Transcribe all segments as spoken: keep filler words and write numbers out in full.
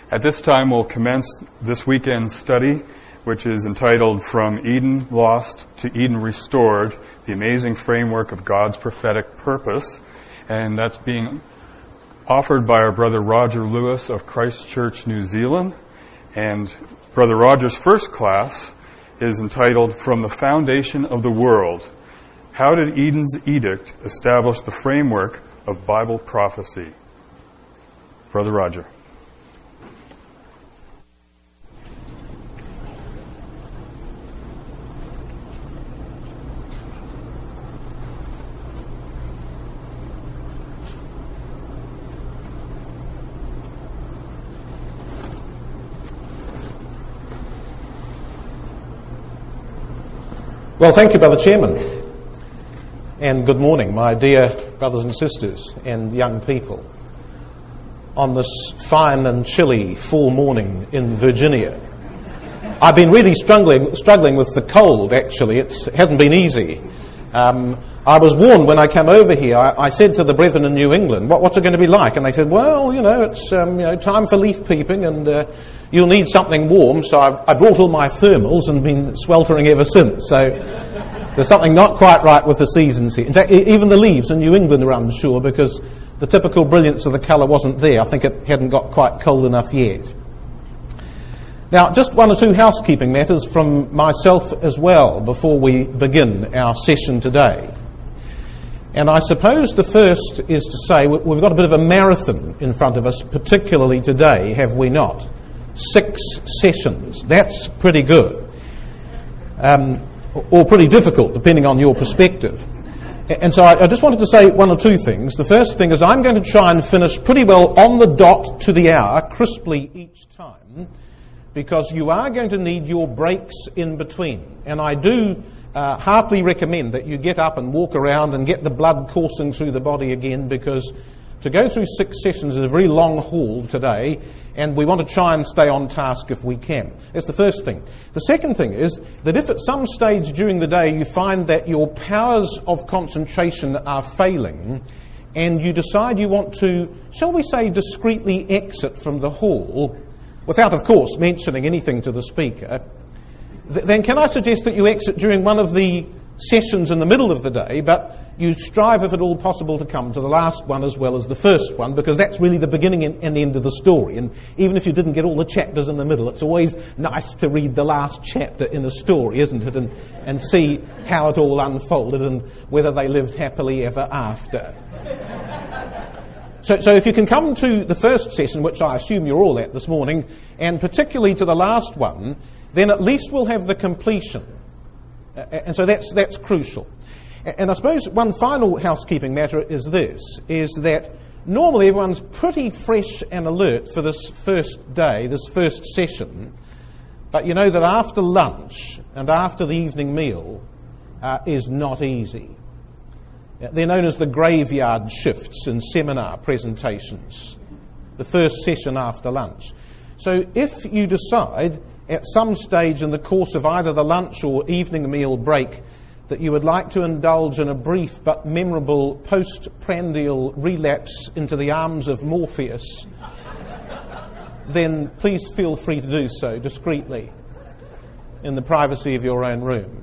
At this time, we'll commence this weekend's study, which is entitled From Eden Lost to Eden Restored, the Amazing Framework of God's Prophetic Purpose. And that's being offered by our brother Roger Lewis of Christchurch, New Zealand. And Brother Roger's first class is entitled From the Foundation of the World, How Did Eden's Edict Establish the Framework of Bible Prophecy? Brother Roger. Well, thank you, Brother Chairman, and good morning, my dear brothers and sisters and young people, on this fine and chilly fall morning in Virginia. I've been really struggling struggling with the cold, actually. It's, it hasn't been easy. Um, I was warned when I came over here. I, I said to the brethren in New England, what, what's it going to be like? And they said, well, you know, it's um, you know time for leaf peeping and uh, you'll need something warm. So I've, I brought all my thermals and been sweltering ever since. So there's something not quite right with the seasons here. In fact, e- even the leaves in New England are unsure because the typical brilliance of the colour wasn't there. I think it hadn't got quite cold enough yet. Now, just one or two housekeeping matters from myself as well before we begin our session today. And I suppose the first is to say we've got a bit of a marathon in front of us, particularly today, have we not? Six sessions. That's pretty good. Um, or pretty difficult, depending on your perspective. And so I just wanted to say one or two things. The first thing is I'm going to try and finish pretty well on the dot to the hour, crisply each time, because you are going to need your breaks in between. And I do uh, heartily recommend that you get up and walk around and get the blood coursing through the body again, because to go through six sessions is a very long haul today, and we want to try and stay on task if we can. That's the first thing. The second thing is that if at some stage during the day you find that your powers of concentration are failing, and you decide you want to, shall we say, discreetly exit from the hall, without, of course, mentioning anything to the speaker, th- then can I suggest that you exit during one of the sessions in the middle of the day, but you strive, if at all possible, to come to the last one as well as the first one, because that's really the beginning and the end of the story. And even if you didn't get all the chapters in the middle, it's always nice to read the last chapter in a story, isn't it? And, and see how it all unfolded and whether they lived happily ever after. So, so if you can come to the first session, which I assume you're all at this morning, and particularly to the last one, then at least we'll have the completion. Uh, and so that's that's crucial. And I suppose one final housekeeping matter is this, is that normally everyone's pretty fresh and alert for this first day, this first session, but you know that after lunch and after the evening meal uh, is not easy. They're known as the graveyard shifts in seminar presentations, the first session after lunch. So if you decide at some stage in the course of either the lunch or evening meal break that you would like to indulge in a brief but memorable postprandial relapse into the arms of Morpheus, then please feel free to do so discreetly in the privacy of your own room.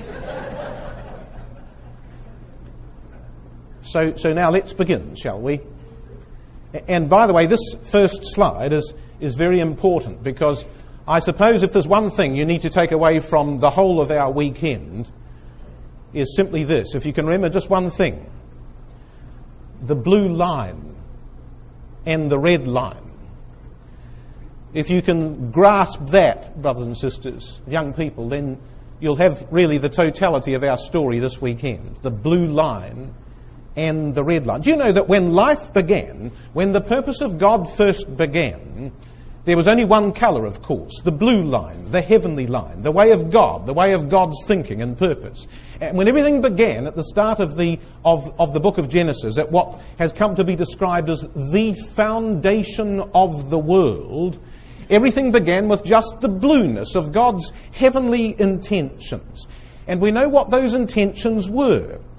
So, so now let's begin, shall we? And by the way, this first slide is, is very important, because I suppose if there's one thing you need to take away from the whole of our weekend, is simply this. If you can remember just one thing, the blue line and the red line. If you can grasp that, brothers and sisters, young people, then you'll have really the totality of our story this weekend. The blue line and the red line. Do you know that when life began, when the purpose of God first began, there was only one colour, of course, the blue line, the heavenly line, the way of God, the way of God's thinking and purpose. And when everything began at the start of the of, of the book of Genesis, at what has come to be described as the foundation of the world, everything began with just the blueness of God's heavenly intentions. And we know what those intentions were.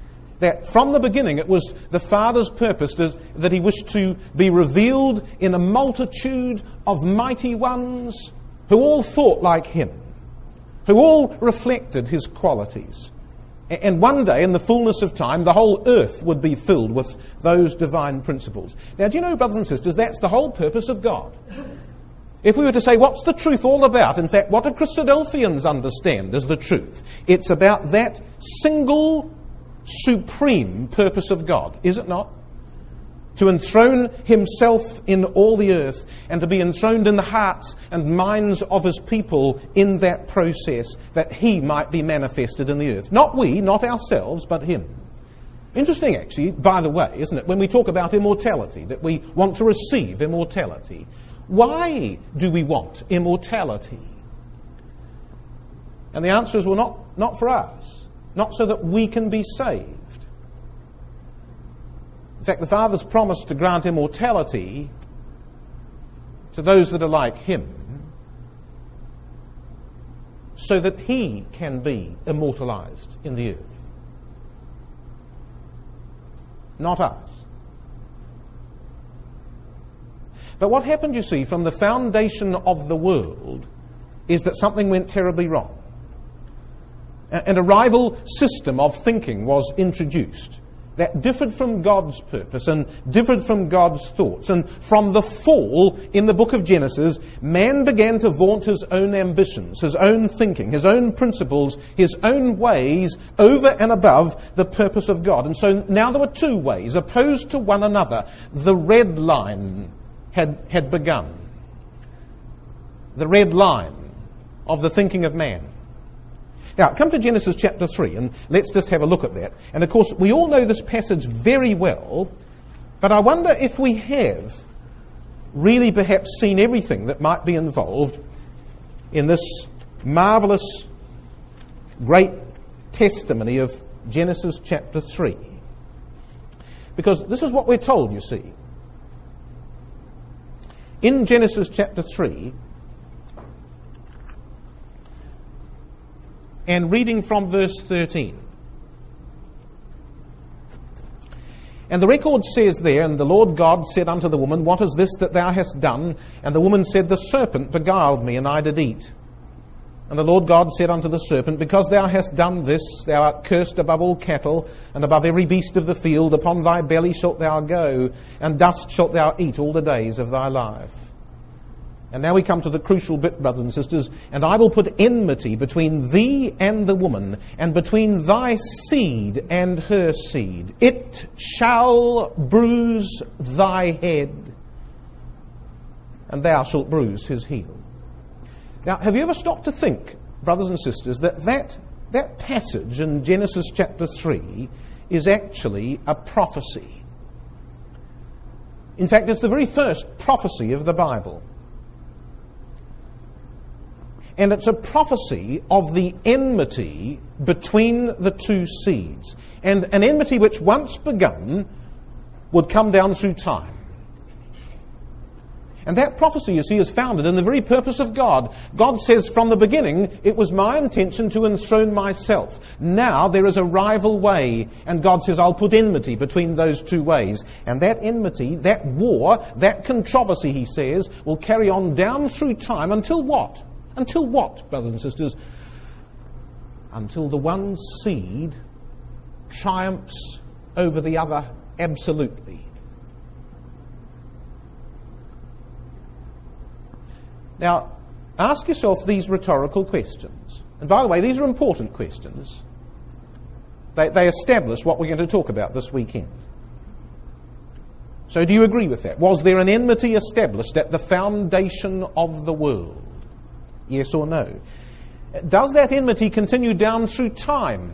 that from the beginning it was the Father's purpose that he wished to be revealed in a multitude of mighty ones who all thought like him, who all reflected his qualities. And one day, in the fullness of time, the whole earth would be filled with those divine principles. Now, do you know, brothers and sisters, that's the whole purpose of God. If we were to say, what's the truth all about? In fact, what do Christadelphians understand as the truth? It's about that single, supreme purpose of God, is it not? To enthrone himself in all the earth and to be enthroned in the hearts and minds of his people in that process, that he might be manifested in the earth. Not we, not ourselves, but him. Interesting, actually, by the way, isn't it, when we talk about immortality, that we want to receive immortality. Why do we want immortality? And the answer is, well, not, not for us. Not so that we can be saved. In fact, the Father's promised to grant immortality to those that are like him so that he can be immortalized in the earth. Not us. But what happened, you see, from the foundation of the world is that something went terribly wrong. And a rival system of thinking was introduced that differed from God's purpose and differed from God's thoughts. And from the fall in the book of Genesis, man began to vaunt his own ambitions, his own thinking, his own principles, his own ways over and above the purpose of God. And so now there were two ways opposed to one another. The red line had, had begun. The red line of the thinking of man. Now, come to Genesis chapter three, and let's just have a look at that. And of course, we all know this passage very well, but I wonder if we have really perhaps seen everything that might be involved in this marvellous, great testimony of Genesis chapter three. Because this is what we're told, you see. In Genesis chapter three, and reading from verse thirteen. And the record says there, and the Lord God said unto the woman, What is this that thou hast done? And the woman said, The serpent beguiled me, and I did eat. And the Lord God said unto the serpent, Because thou hast done this, thou art cursed above all cattle, and above every beast of the field. Upon thy belly shalt thou go, and dust shalt thou eat all the days of thy life. And now we come to the crucial bit, brothers and sisters. And I will put enmity between thee and the woman, and between thy seed and her seed. It shall bruise thy head, and thou shalt bruise his heel. Now, have you ever stopped to think, brothers and sisters, that that, that passage in Genesis chapter three is actually a prophecy? In fact, it's the very first prophecy of the Bible. And it's a prophecy of the enmity between the two seeds. And an enmity which once begun would come down through time. And that prophecy, you see, is founded in the very purpose of God. God says from the beginning, it was my intention to enthrone myself. Now there is a rival way. And God says, I'll put enmity between those two ways. And that enmity, that war, that controversy, he says, will carry on down through time until what? Until what, brothers and sisters? Until the one seed triumphs over the other absolutely. Now, ask yourself these rhetorical questions. And by the way, these are important questions. They, they establish what we're going to talk about this weekend. So do you agree with that? Was there an enmity established at the foundation of the world? Yes or no? Does that enmity continue down through time?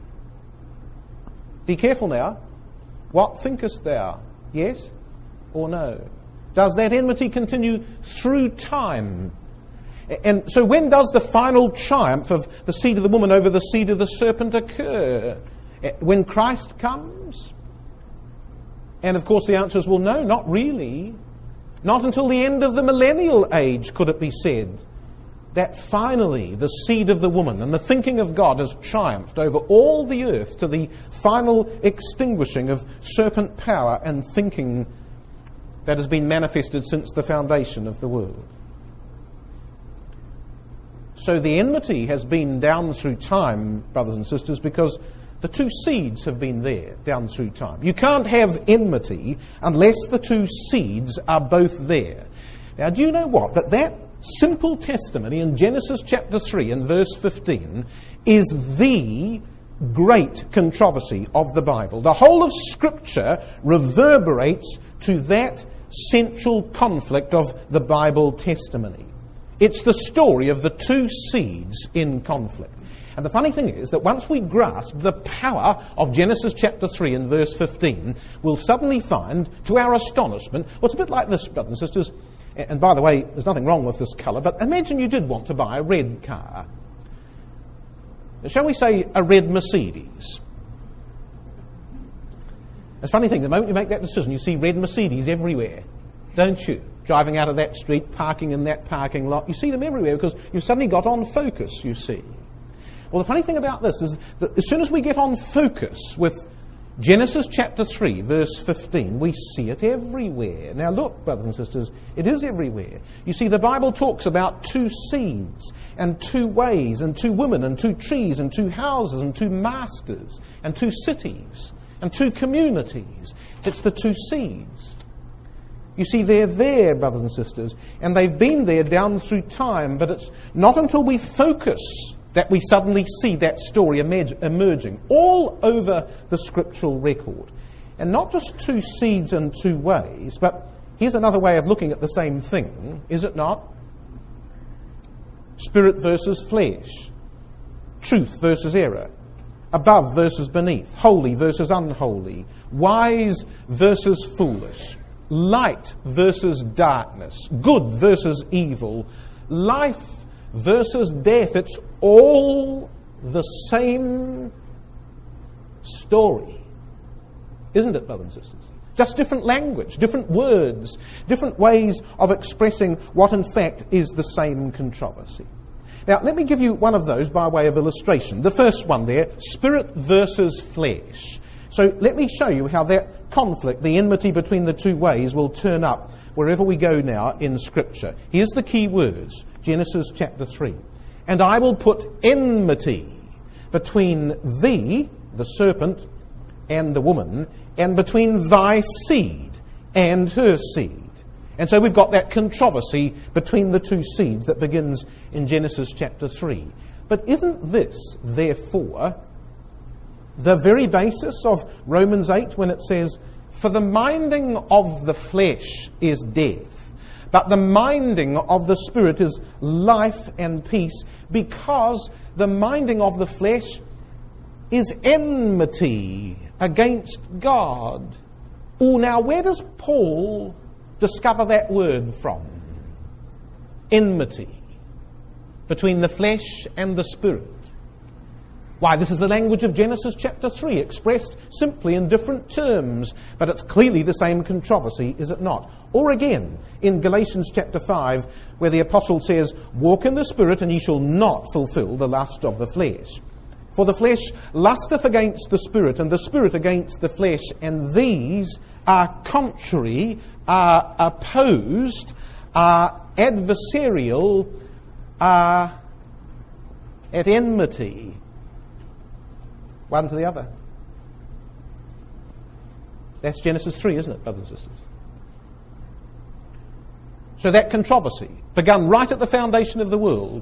Be careful now. What thinkest thou? Yes or no? Does that enmity continue through time? And so when does the final triumph of the seed of the woman over the seed of the serpent occur? When Christ comes? And of course the answer is, well, no, not really. Not until the end of the millennial age could it be said that finally the seed of the woman and the thinking of God has triumphed over all the earth to the final extinguishing of serpent power and thinking that has been manifested since the foundation of the world. So the enmity has been down through time, brothers and sisters, because the two seeds have been there down through time. You can't have enmity unless the two seeds are both there. Now, do you know what? That that simple testimony in Genesis chapter three and verse fifteen is the great controversy of the Bible. The whole of Scripture reverberates to that central conflict of the Bible testimony. It's the story of the two seeds in conflict. And the funny thing is that once we grasp the power of Genesis chapter three and verse fifteen, we'll suddenly find, to our astonishment, well, it's a bit like this, brothers and sisters. And by the way, there's nothing wrong with this colour, but imagine you did want to buy a red car. Shall we say a red Mercedes? It's a funny thing, the moment you make that decision, you see red Mercedes everywhere, don't you? Driving out of that street, parking in that parking lot. You see them everywhere because you've suddenly got on focus, you see. Well, the funny thing about this is that as soon as we get on focus with Genesis chapter three, verse fifteen, we see it everywhere. Now look, brothers and sisters, it is everywhere. You see, the Bible talks about two seeds, and two ways, and two women, and two trees, and two houses, and two masters, and two cities, and two communities. It's the two seeds. You see, they're there, brothers and sisters, and they've been there down through time, but it's not until we focus that we suddenly see that story emerging all over the scriptural record. And not just two seeds and two ways, but here's another way of looking at the same thing, is it not? Spirit versus flesh, truth versus error, above versus beneath, holy versus unholy, wise versus foolish, light versus darkness, good versus evil, life versus death. It's all the same story, isn't it, brothers and sisters? Just different language, different words, different ways of expressing what in fact is the same controversy. Now, let me give you one of those by way of illustration. The first one there, spirit versus flesh. So let me show you how that conflict, the enmity between the two ways, will turn up wherever we go now in Scripture. Here's the key words, Genesis chapter three. And I will put enmity between thee, the serpent, and the woman, and between thy seed and her seed. And so we've got that controversy between the two seeds that begins in Genesis chapter three. But isn't this, therefore, the very basis of Romans eight when it says, for the minding of the flesh is death, but the minding of the Spirit is life and peace, because the minding of the flesh is enmity against God. Oh, now where does Paul discover that word from? Enmity between the flesh and the Spirit. Why, this is the language of Genesis chapter three, expressed simply in different terms, but it's clearly the same controversy, is it not? Or again, in Galatians chapter five, where the apostle says, walk in the Spirit, and ye shall not fulfill the lust of the flesh. For the flesh lusteth against the Spirit, and the Spirit against the flesh, and these are contrary, are opposed, are adversarial, are at enmity one to the other. That's Genesis three, isn't it, brothers and sisters? So that controversy, begun right at the foundation of the world,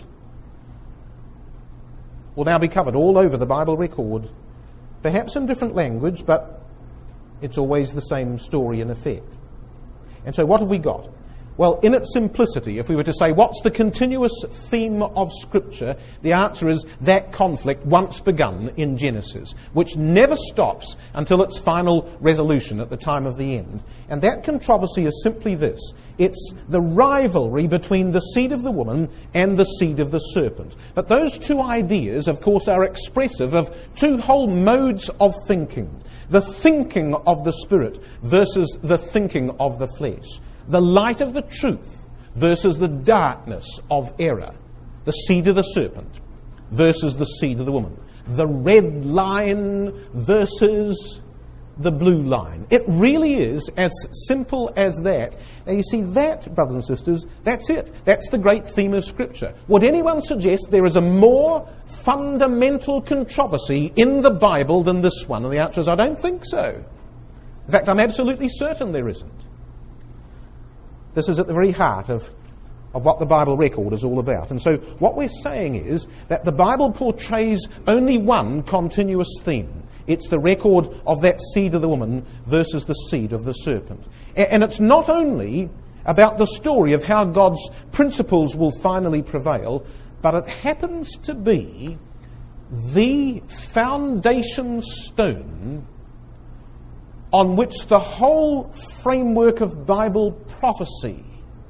will now be covered all over the Bible record, perhaps in different language, but it's always the same story in effect. And so what have we got? Well, in its simplicity, if we were to say, what's the continuous theme of Scripture? The answer is that conflict once begun in Genesis, which never stops until its final resolution at the time of the end. And that controversy is simply this. It's the rivalry between the seed of the woman and the seed of the serpent. But those two ideas, of course, are expressive of two whole modes of thinking. The thinking of the Spirit versus the thinking of the flesh. The light of the truth versus the darkness of error. the seed of the serpent versus the seed of the woman. The red line versus the blue line. It really is as simple as that. Now you see that, brothers and sisters, that's it. That's the great theme of Scripture. Would anyone suggest there is a more fundamental controversy in the Bible than this one? And the answer is, I don't think so. In fact, I'm absolutely certain there isn't. This is at the very heart of, of what the Bible record is all about. And so what we're saying is that the Bible portrays only one continuous theme. It's the record of that seed of the woman versus the seed of the serpent. And it's not only about the story of how God's principles will finally prevail, but it happens to be the foundation stone on which the whole framework of Bible prophecy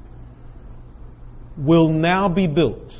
will now be built.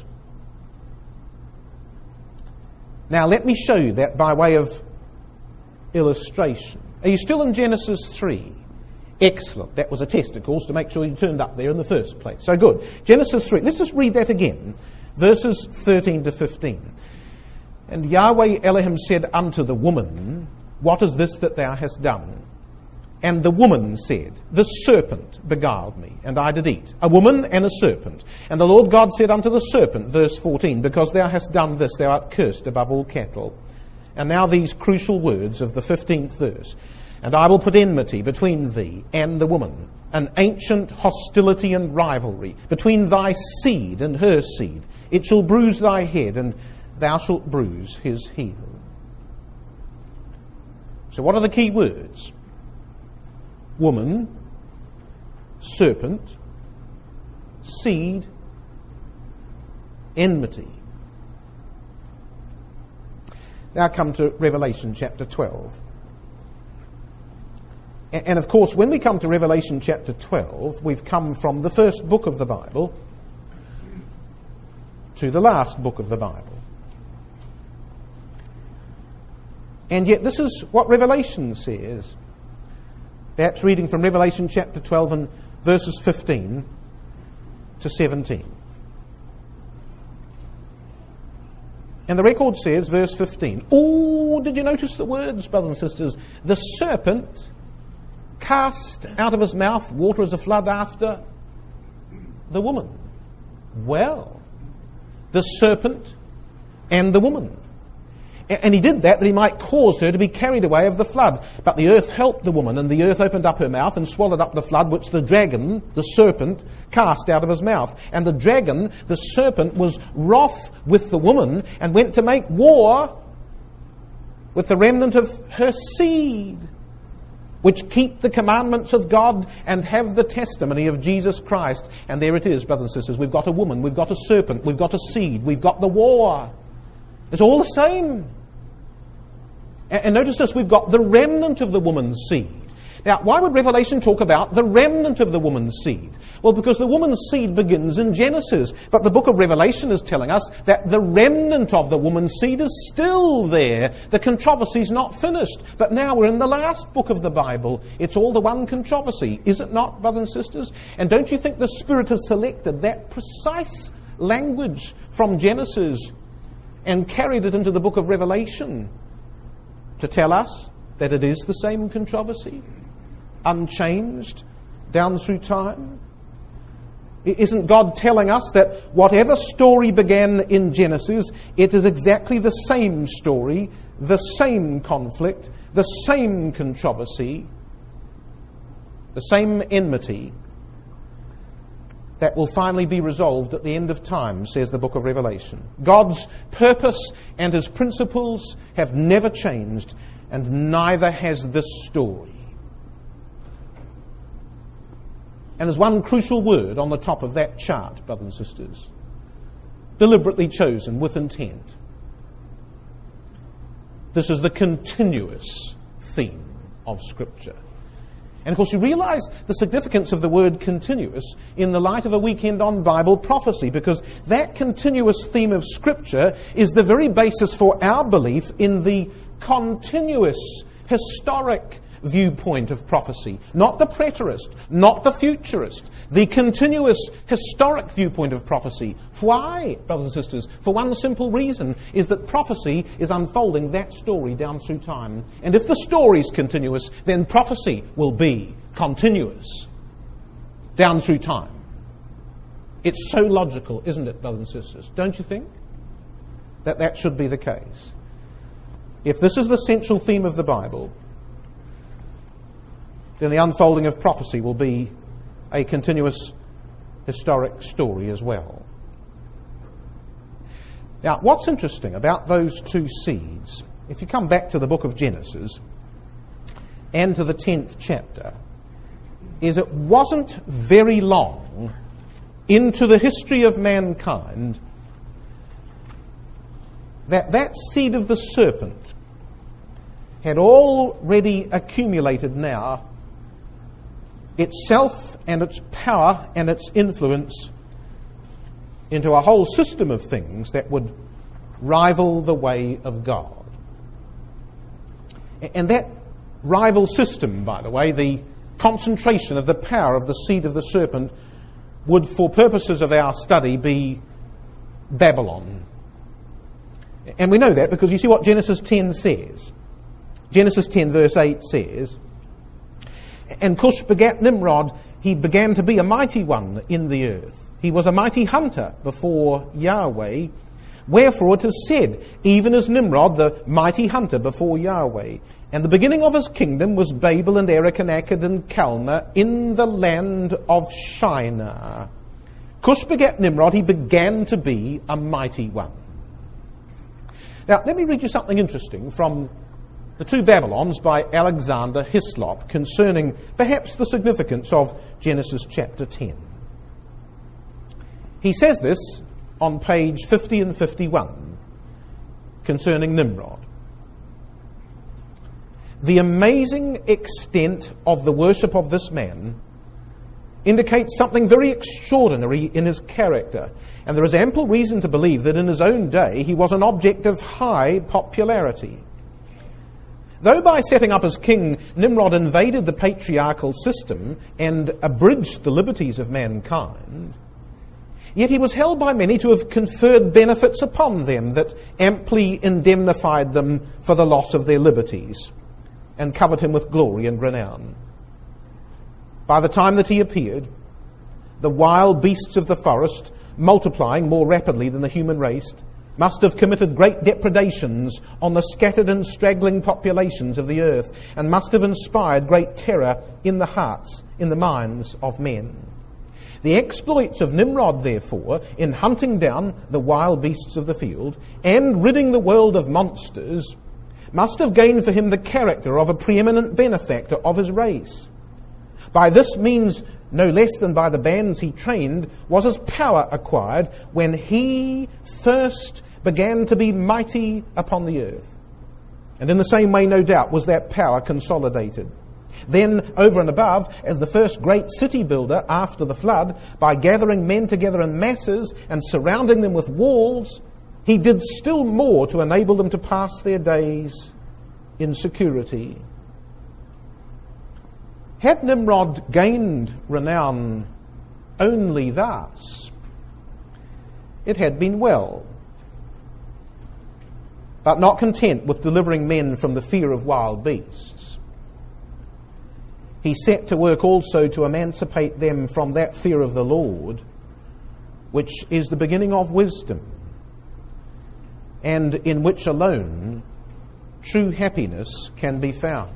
Now let me show you that by way of illustration. Are you still in Genesis three? Excellent. That was a test, of course, to make sure you turned up there in the first place. So good. Genesis three. Let's just read that again. Verses thirteen to fifteen. And Yahweh Elohim said unto the woman, What is this that thou hast done? And the woman said, The serpent beguiled me, and I did eat. A woman and a serpent. And the Lord God said unto the serpent, verse fourteen, Because thou hast done this, thou art cursed above all cattle. And now these crucial words of the fifteenth verse. And I will put enmity between thee and the woman, an ancient hostility and rivalry, between thy seed and her seed. It shall bruise thy head, and thou shalt bruise his heel. So what are the key words? Woman, serpent, seed, enmity. Now come to Revelation chapter twelve. And of course, when we come to Revelation chapter twelve, we've come from the first book of the Bible to the last book of the Bible. And yet this is what Revelation says. That's reading from Revelation chapter twelve and verses fifteen to seventeen. And the record says, verse fifteen, Oh, did you notice the words, brothers and sisters? The serpent cast out of his mouth water as a flood after the woman. Well, the serpent and the woman. And he did that that he might cause her to be carried away of the flood. But the earth helped the woman, and the earth opened up her mouth and swallowed up the flood which the dragon, the serpent, cast out of his mouth. And the dragon, the serpent, was wroth with the woman and went to make war with the remnant of her seed, which keep the commandments of God and have the testimony of Jesus Christ. And there it is, brothers and sisters. We've got a woman, we've got a serpent, we've got a seed, we've got the war. It's all the same. And notice this, we've got the remnant of the woman's seed. Now, why would Revelation talk about the remnant of the woman's seed? Well, because the woman's seed begins in Genesis. But the book of Revelation is telling us that the remnant of the woman's seed is still there. The controversy's not finished. But now we're in the last book of the Bible. It's all the one controversy. Is it not, brothers and sisters? And don't you think the Spirit has selected that precise language from Genesis and carried it into the book of Revelation to tell us that it is the same controversy, unchanged down through time? Isn't God telling us that whatever story began in Genesis, it is exactly the same story, the same conflict, the same controversy, the same enmity that will finally be resolved at the end of time, says the book of Revelation. God's purpose and his principles have never changed, and neither has this story. And there's one crucial word on the top of that chart, brothers and sisters, deliberately chosen with intent. This is the continuous theme of Scripture. And of course you realize the significance of the word continuous in the light of a weekend on Bible prophecy, because that continuous theme of Scripture is the very basis for our belief in the continuous, historic, viewpoint of prophecy, not the preterist, not the futurist, the continuous historic viewpoint of prophecy. Why, brothers and sisters? For one simple reason, is that prophecy is unfolding that story down through time. And if the story is continuous, then prophecy will be continuous down through time. It's so logical, isn't it, brothers and sisters? Don't you think that that should be the case? If this is the central theme of the Bible, then the unfolding of prophecy will be a continuous historic story as well. Now, what's interesting about those two seeds, if you come back to the book of Genesis and to the tenth chapter, is it wasn't very long into the history of mankind that that seed of the serpent had already accumulated now itself and its power and its influence into a whole system of things that would rival the way of God. And that rival system, by the way, the concentration of the power of the seed of the serpent, would, for purposes of our study, be Babylon. And we know that because you see what Genesis ten says. Genesis ten verse eight says, "And Cush begat Nimrod, he began to be a mighty one in the earth. He was a mighty hunter before Yahweh. Wherefore it is said, even as Nimrod, the mighty hunter before Yahweh. And the beginning of his kingdom was Babel and Erech and Akkad and Calneh in the land of Shinar. Cush begat Nimrod, he began to be a mighty one." Now, let me read you something interesting from The Two Babylons by Alexander Hislop concerning perhaps the significance of Genesis chapter ten. He says this on page fifty and fifty-one concerning Nimrod. "The amazing extent of the worship of this man indicates something very extraordinary in his character, and there is ample reason to believe that in his own day he was an object of high popularity. Though by setting up as king, Nimrod invaded the patriarchal system and abridged the liberties of mankind, yet he was held by many to have conferred benefits upon them that amply indemnified them for the loss of their liberties, and covered him with glory and renown. By the time that he appeared, the wild beasts of the forest, multiplying more rapidly than the human race, must have committed great depredations on the scattered and straggling populations of the earth, and must have inspired great terror in the hearts, in the minds of men. The exploits of Nimrod, therefore, in hunting down the wild beasts of the field and ridding the world of monsters, must have gained for him the character of a preeminent benefactor of his race. By this means, no less than by the bands he trained, was his power acquired when he first began to be mighty upon the earth. And in the same way, no doubt, was that power consolidated. Then, over and above, as the first great city builder after the flood, by gathering men together in masses and surrounding them with walls, he did still more to enable them to pass their days in security. Had Nimrod gained renown only thus, it had been well. But not content with delivering men from the fear of wild beasts, he set to work also to emancipate them from that fear of the Lord, which is the beginning of wisdom, and in which alone true happiness can be found.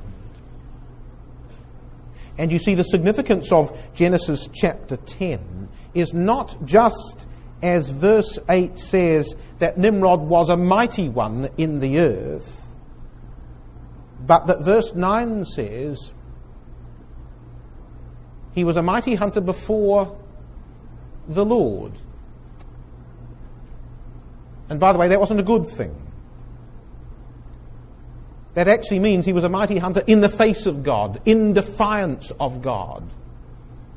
And you see, the significance of Genesis chapter ten is not just, as verse eight says, that Nimrod was a mighty one in the earth, but that verse nine says he was a mighty hunter before the Lord. And by the way, that wasn't a good thing. That actually means he was a mighty hunter in the face of God, in defiance of God.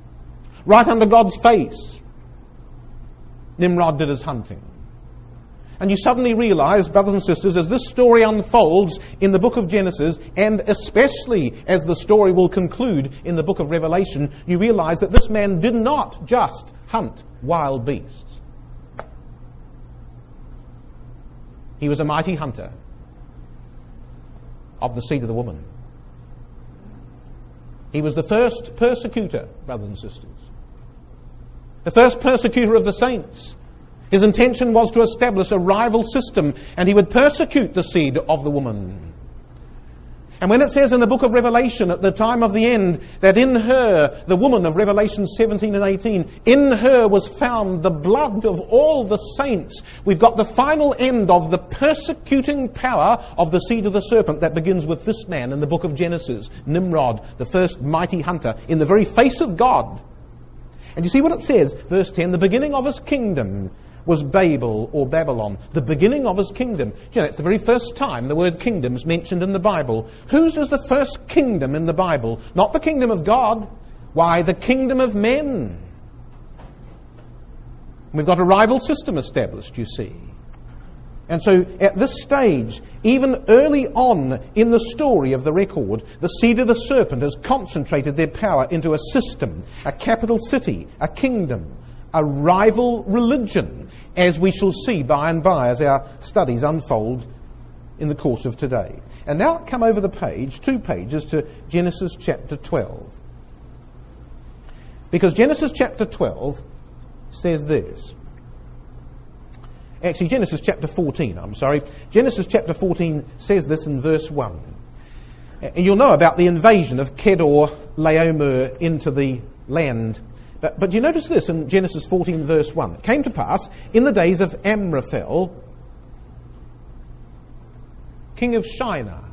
Right under God's face, Nimrod did his hunting. And you suddenly realize, brothers and sisters, as this story unfolds in the book of Genesis, and especially as the story will conclude in the book of Revelation, you realize that this man did not just hunt wild beasts. He was a mighty hunter of the seed of the woman. He was the first persecutor, brothers and sisters. The first persecutor of the saints. His intention was to establish a rival system, and he would persecute the seed of the woman. And when it says in the book of Revelation at the time of the end that in her, the woman of Revelation seventeen and eighteen, in her was found the blood of all the saints, we've got the final end of the persecuting power of the seed of the serpent that begins with this man in the book of Genesis, Nimrod, the first mighty hunter, in the very face of God. And you see what it says, verse ten, the beginning of his kingdom was Babel or Babylon, the beginning of his kingdom. You know, it's the very first time the word kingdom is mentioned in the Bible. Whose is the first kingdom in the Bible? Not the kingdom of God. Why, the kingdom of men. We've got a rival system established, you see. And so at this stage, even early on in the story of the record, the seed of the serpent has concentrated their power into a system, a capital city, a kingdom, a rival religion, as we shall see by and by as our studies unfold in the course of today. And now come over the page, two pages, to Genesis chapter twelve. Because Genesis chapter twelve says this. Actually, Genesis chapter fourteen, I'm sorry. Genesis chapter fourteen says this in verse one. And you'll know about the invasion of Kedor Laomer into the land. But, but you notice this in Genesis fourteen verse one. It came to pass in the days of Amraphel, king of Shinar.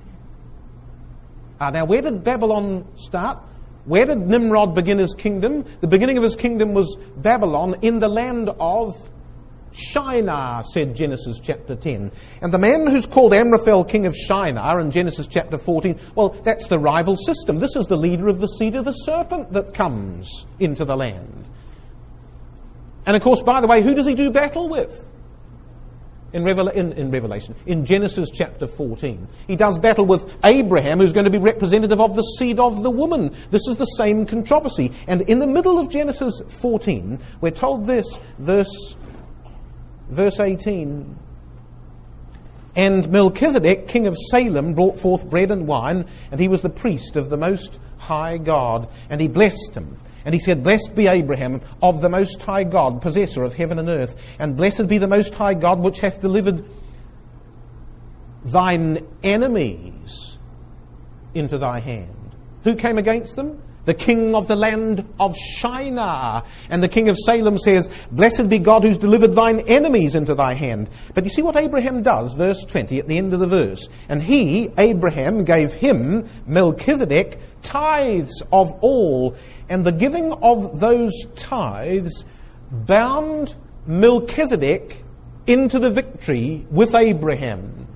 Ah, now where did Babylon start? Where did Nimrod begin his kingdom? The beginning of his kingdom was Babylon in the land of Shinar, said Genesis chapter ten. And the man who's called Amraphel, king of Shinar, in Genesis chapter fourteen, well, that's the rival system. This is the leader of the seed of the serpent that comes into the land. And of course, by the way, who does he do battle with? In, Revel- in, in Revelation, in Genesis chapter fourteen. He does battle with Abraham, who's going to be representative of the seed of the woman. This is the same controversy. And in the middle of Genesis fourteen, we're told this, verse Verse eighteen, and Melchizedek, king of Salem, brought forth bread and wine, and he was the priest of the Most High God, and he blessed him. And he said, blessed be Abraham of the Most High God, possessor of heaven and earth, and blessed be the Most High God, which hath delivered thine enemies into thy hand. Who came against them? The king of the land of Shinar. And the king of Salem says, blessed be God who's delivered thine enemies into thy hand. But you see what Abraham does, verse twenty, at the end of the verse. And he, Abraham, gave him, Melchizedek, tithes of all. And the giving of those tithes bound Melchizedek into the victory with Abraham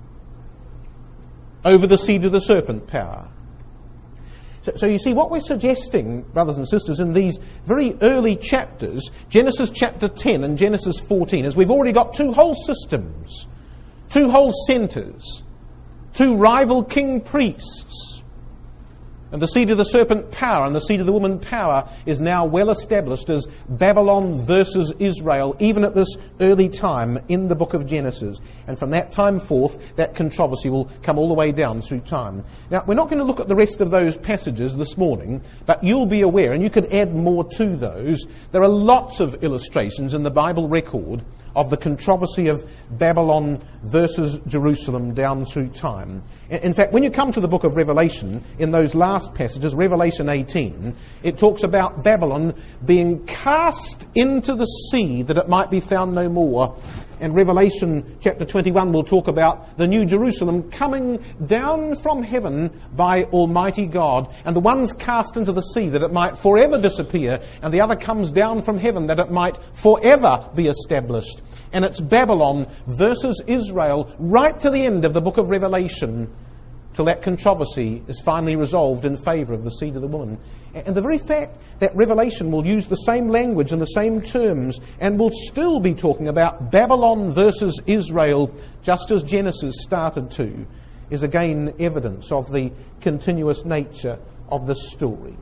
over the seed of the serpent power. So, so you see, what we're suggesting, brothers and sisters, in these very early chapters, Genesis chapter ten and Genesis fourteen, is we've already got two whole systems, two whole centres, two rival king priests. And the seed of the serpent power and the seed of the woman power is now well established as Babylon versus Israel, even at this early time in the book of Genesis. And from that time forth, that controversy will come all the way down through time. Now, we're not going to look at the rest of those passages this morning, but you'll be aware, and you could add more to those, there are lots of illustrations in the Bible record of the controversy of Babylon versus Jerusalem down through time. In fact, when you come to the book of Revelation, in those last passages, Revelation eighteen, it talks about Babylon being cast into the sea that it might be found no more. And Revelation chapter twenty-one will talk about the New Jerusalem coming down from heaven by Almighty God. And the one's cast into the sea that it might forever disappear, and the other comes down from heaven that it might forever be established. And it's Babylon versus Israel right to the end of the book of Revelation, till that controversy is finally resolved in favour of the seed of the woman. And the very fact that Revelation will use the same language and the same terms and will still be talking about Babylon versus Israel, just as Genesis started to, is again evidence of the continuous nature of this story.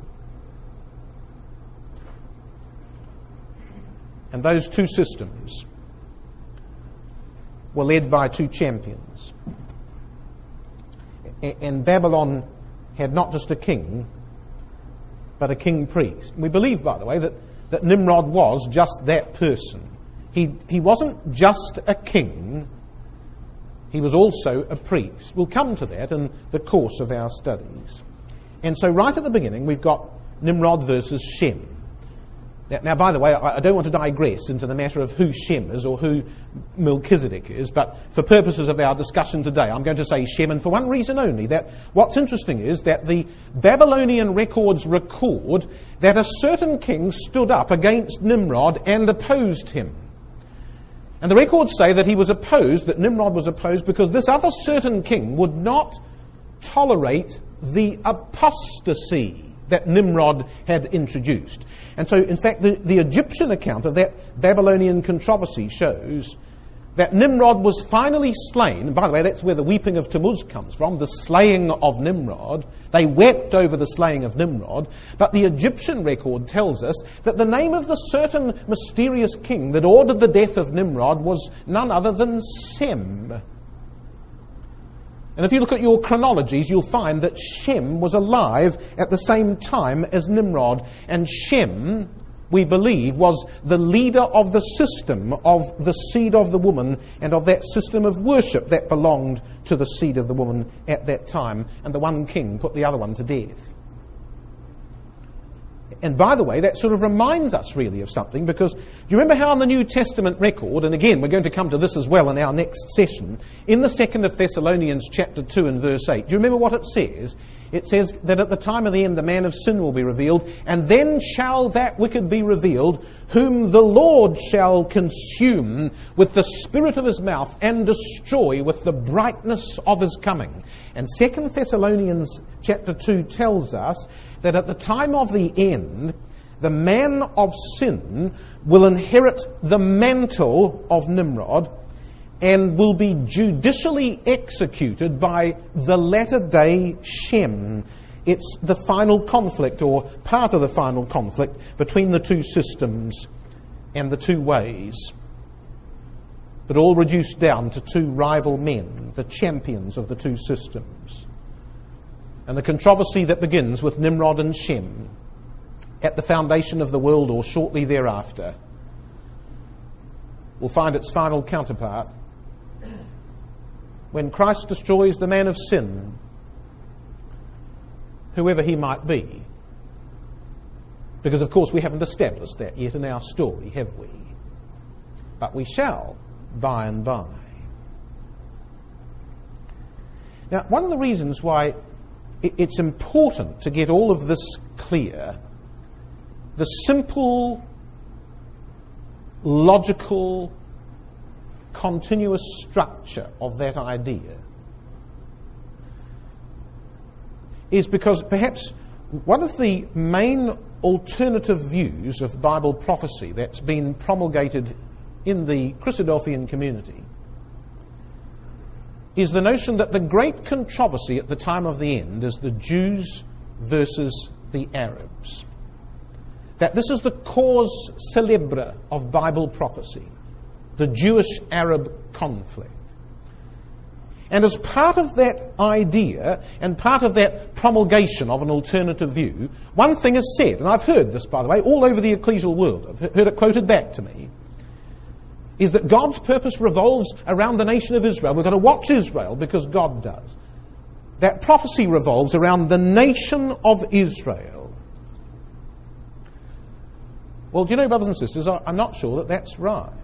And those two systems were led by two champions. And Babylon had not just a king, but a king priest. We believe, by the way, that, that Nimrod was just that person. He, he wasn't just a king, he was also a priest. We'll come to that in the course of our studies. And so right at the beginning, we've got Nimrod versus Shem. Now, now by the way, I, I don't want to digress into the matter of who Shem is or who Melchizedek is, but for purposes of our discussion today, I'm going to say Shem, and for one reason only, that what's interesting is that the Babylonian records record that a certain king stood up against Nimrod and opposed him. And the records say that he was opposed, that Nimrod was opposed, because this other certain king would not tolerate the apostasy that Nimrod had introduced. And so, in fact, the, the Egyptian account of that Babylonian controversy shows that Nimrod was finally slain. By the way, that's where the weeping of Tammuz comes from, the slaying of Nimrod. They wept over the slaying of Nimrod. But the Egyptian record tells us that the name of the certain mysterious king that ordered the death of Nimrod was none other than Sem. And if you look at your chronologies, you'll find that Shem was alive at the same time as Nimrod. And Shem, we believe, was the leader of the system of the seed of the woman and of that system of worship that belonged to the seed of the woman at that time. And the one king put the other one to death. And by the way, that sort of reminds us really of something, because do you remember how in the New Testament record, and again we're going to come to this as well in our next session, in the second of Thessalonians chapter two and verse eight, do you remember what it says? It says that at the time of the end the man of sin will be revealed, and then shall that wicked be revealed, whom the Lord shall consume with the spirit of his mouth and destroy with the brightness of his coming. And second Thessalonians chapter two tells us that at the time of the end, the man of sin will inherit the mantle of Nimrod and will be judicially executed by the latter-day Shem. It's the final conflict, or part of the final conflict, between the two systems and the two ways. But all reduced down to two rival men, the champions of the two systems. And the controversy that begins with Nimrod and Shem at the foundation of the world or shortly thereafter will find its final counterpart when Christ destroys the man of sin, whoever he might be. Because of course we haven't established that yet in our story, have we? But we shall by and by. Now, one of the reasons why it's important to get all of this clear, the simple, logical, continuous structure of that idea, is because perhaps one of the main alternative views of Bible prophecy that's been promulgated in the Christadelphian community is the notion that the great controversy at the time of the end is the Jews versus the Arabs. That this is the cause célèbre of Bible prophecy, the Jewish-Arab conflict. And as part of that idea and part of that promulgation of an alternative view, one thing is said, and I've heard this, by the way, all over the ecclesial world, I've heard it quoted back to me, is that God's purpose revolves around the nation of Israel. We've got to watch Israel because God does. That prophecy revolves around the nation of Israel. Well, do you know, brothers and sisters, I'm not sure that that's right.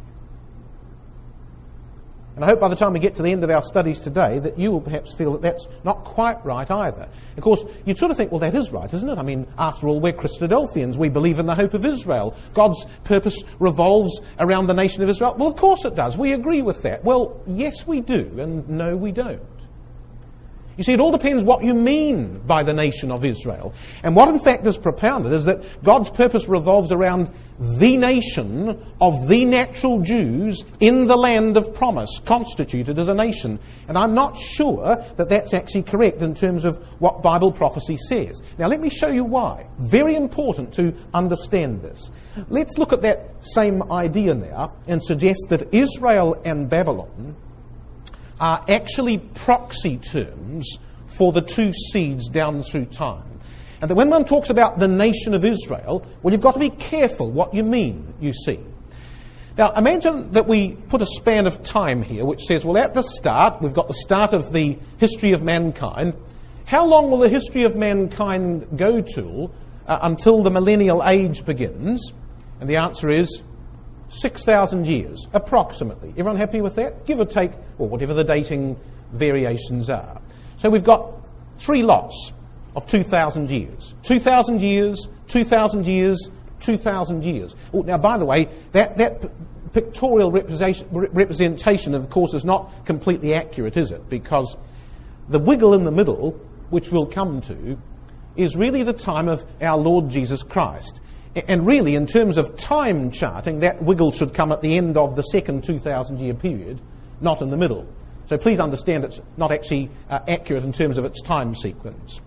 And I hope by the time we get to the end of our studies today that you will perhaps feel that that's not quite right either. Of course, you'd sort of think, well, that is right, isn't it? I mean, after all, we're Christadelphians. We believe in the hope of Israel. God's purpose revolves around the nation of Israel. Well, of course it does. We agree with that. Well, yes, we do, and no, we don't. You see, it all depends what you mean by the nation of Israel. And what in fact is propounded is that God's purpose revolves around the nation of the natural Jews in the land of promise, constituted as a nation. And I'm not sure that that's actually correct in terms of what Bible prophecy says. Now let me show you why. Very important to understand this. Let's look at that same idea now and suggest that Israel and Babylon are actually proxy terms for the two seeds down through time. And that when one talks about the nation of Israel, well, you've got to be careful what you mean, you see. Now, imagine that we put a span of time here which says, well, at the start, we've got the start of the history of mankind. How long will the history of mankind go to uh, until the millennial age begins? And the answer is six thousand years, approximately. Everyone happy with that? Give or take, or whatever the dating variations are. So we've got three lots of two thousand years. two thousand years, two thousand years, two thousand years. Oh, now, by the way, that, that p- pictorial representation, representation, of course, is not completely accurate, is it? Because the wiggle in the middle, which we'll come to, is really the time of our Lord Jesus Christ. And really, in terms of time charting, that wiggle should come at the end of the second two thousand year period, not in the middle. So please understand it's not actually uh, accurate in terms of its time sequence.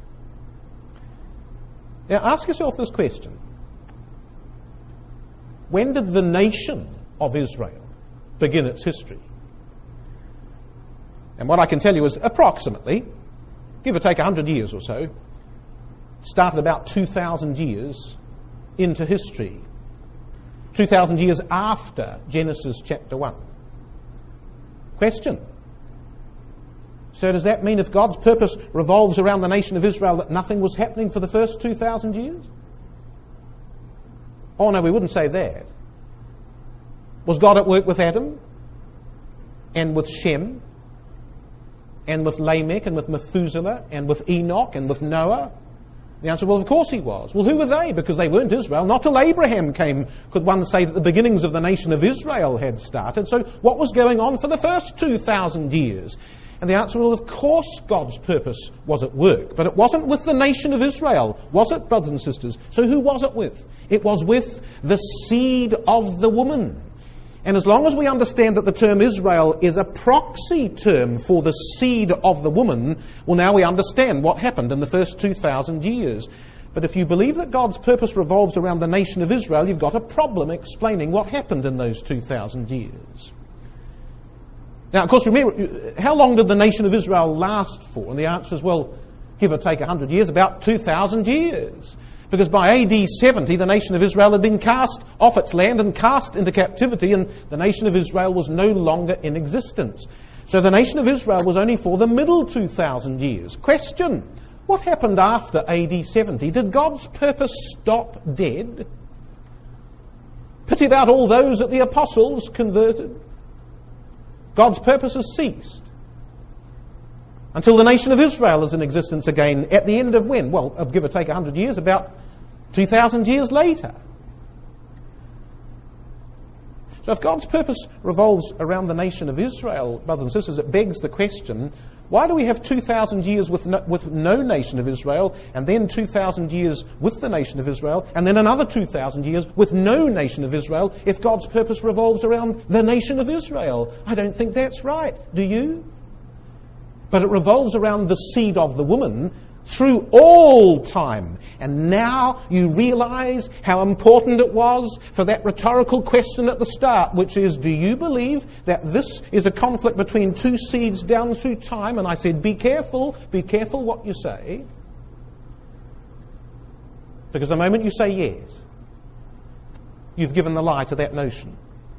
Now ask yourself this question. When did the nation of Israel begin its history? And what I can tell you is approximately, give or take one hundred years or so, started about two thousand years into history. two thousand years after Genesis chapter one. Question. So does that mean if God's purpose revolves around the nation of Israel that nothing was happening for the first two thousand years? Oh no, we wouldn't say that. Was God at work with Adam? And with Shem? And with Lamech? And with Methuselah? And with Enoch? And with Noah? The answer, well, of course he was. Well, who were they? Because they weren't Israel. Not till Abraham came could one say that the beginnings of the nation of Israel had started. So what was going on for the first two thousand years? And the answer, well, of course God's purpose was at work. But it wasn't with the nation of Israel, was it, brothers and sisters? So who was it with? It was with the seed of the woman. And as long as we understand that the term Israel is a proxy term for the seed of the woman, well, now we understand what happened in the first two thousand years. But if you believe that God's purpose revolves around the nation of Israel, you've got a problem explaining what happened in those two thousand years. Now, of course, remember, how long did the nation of Israel last for? And the answer is, well, give or take one hundred years, about two thousand years. Because by A D seventy, the nation of Israel had been cast off its land and cast into captivity, and the nation of Israel was no longer in existence. So the nation of Israel was only for the middle two thousand years. Question, what happened after A D seventy? Did God's purpose stop dead? Pity about all those that the apostles converted. God's purpose has ceased. Until the nation of Israel is in existence again, at the end of when? Well, give or take one hundred years, about two thousand years later. So if God's purpose revolves around the nation of Israel, brothers and sisters, it begs the question, why do we have two thousand years with no, with no nation of Israel, and then two thousand years with the nation of Israel, and then another two thousand years with no nation of Israel, if God's purpose revolves around the nation of Israel? I don't think that's right, do you? But it revolves around the seed of the woman through all time. And now you realize how important it was for that rhetorical question at the start, which is, do you believe that this is a conflict between two seeds down through time? And I said, be careful, be careful what you say. Because the moment you say yes, you've given the lie to that notion.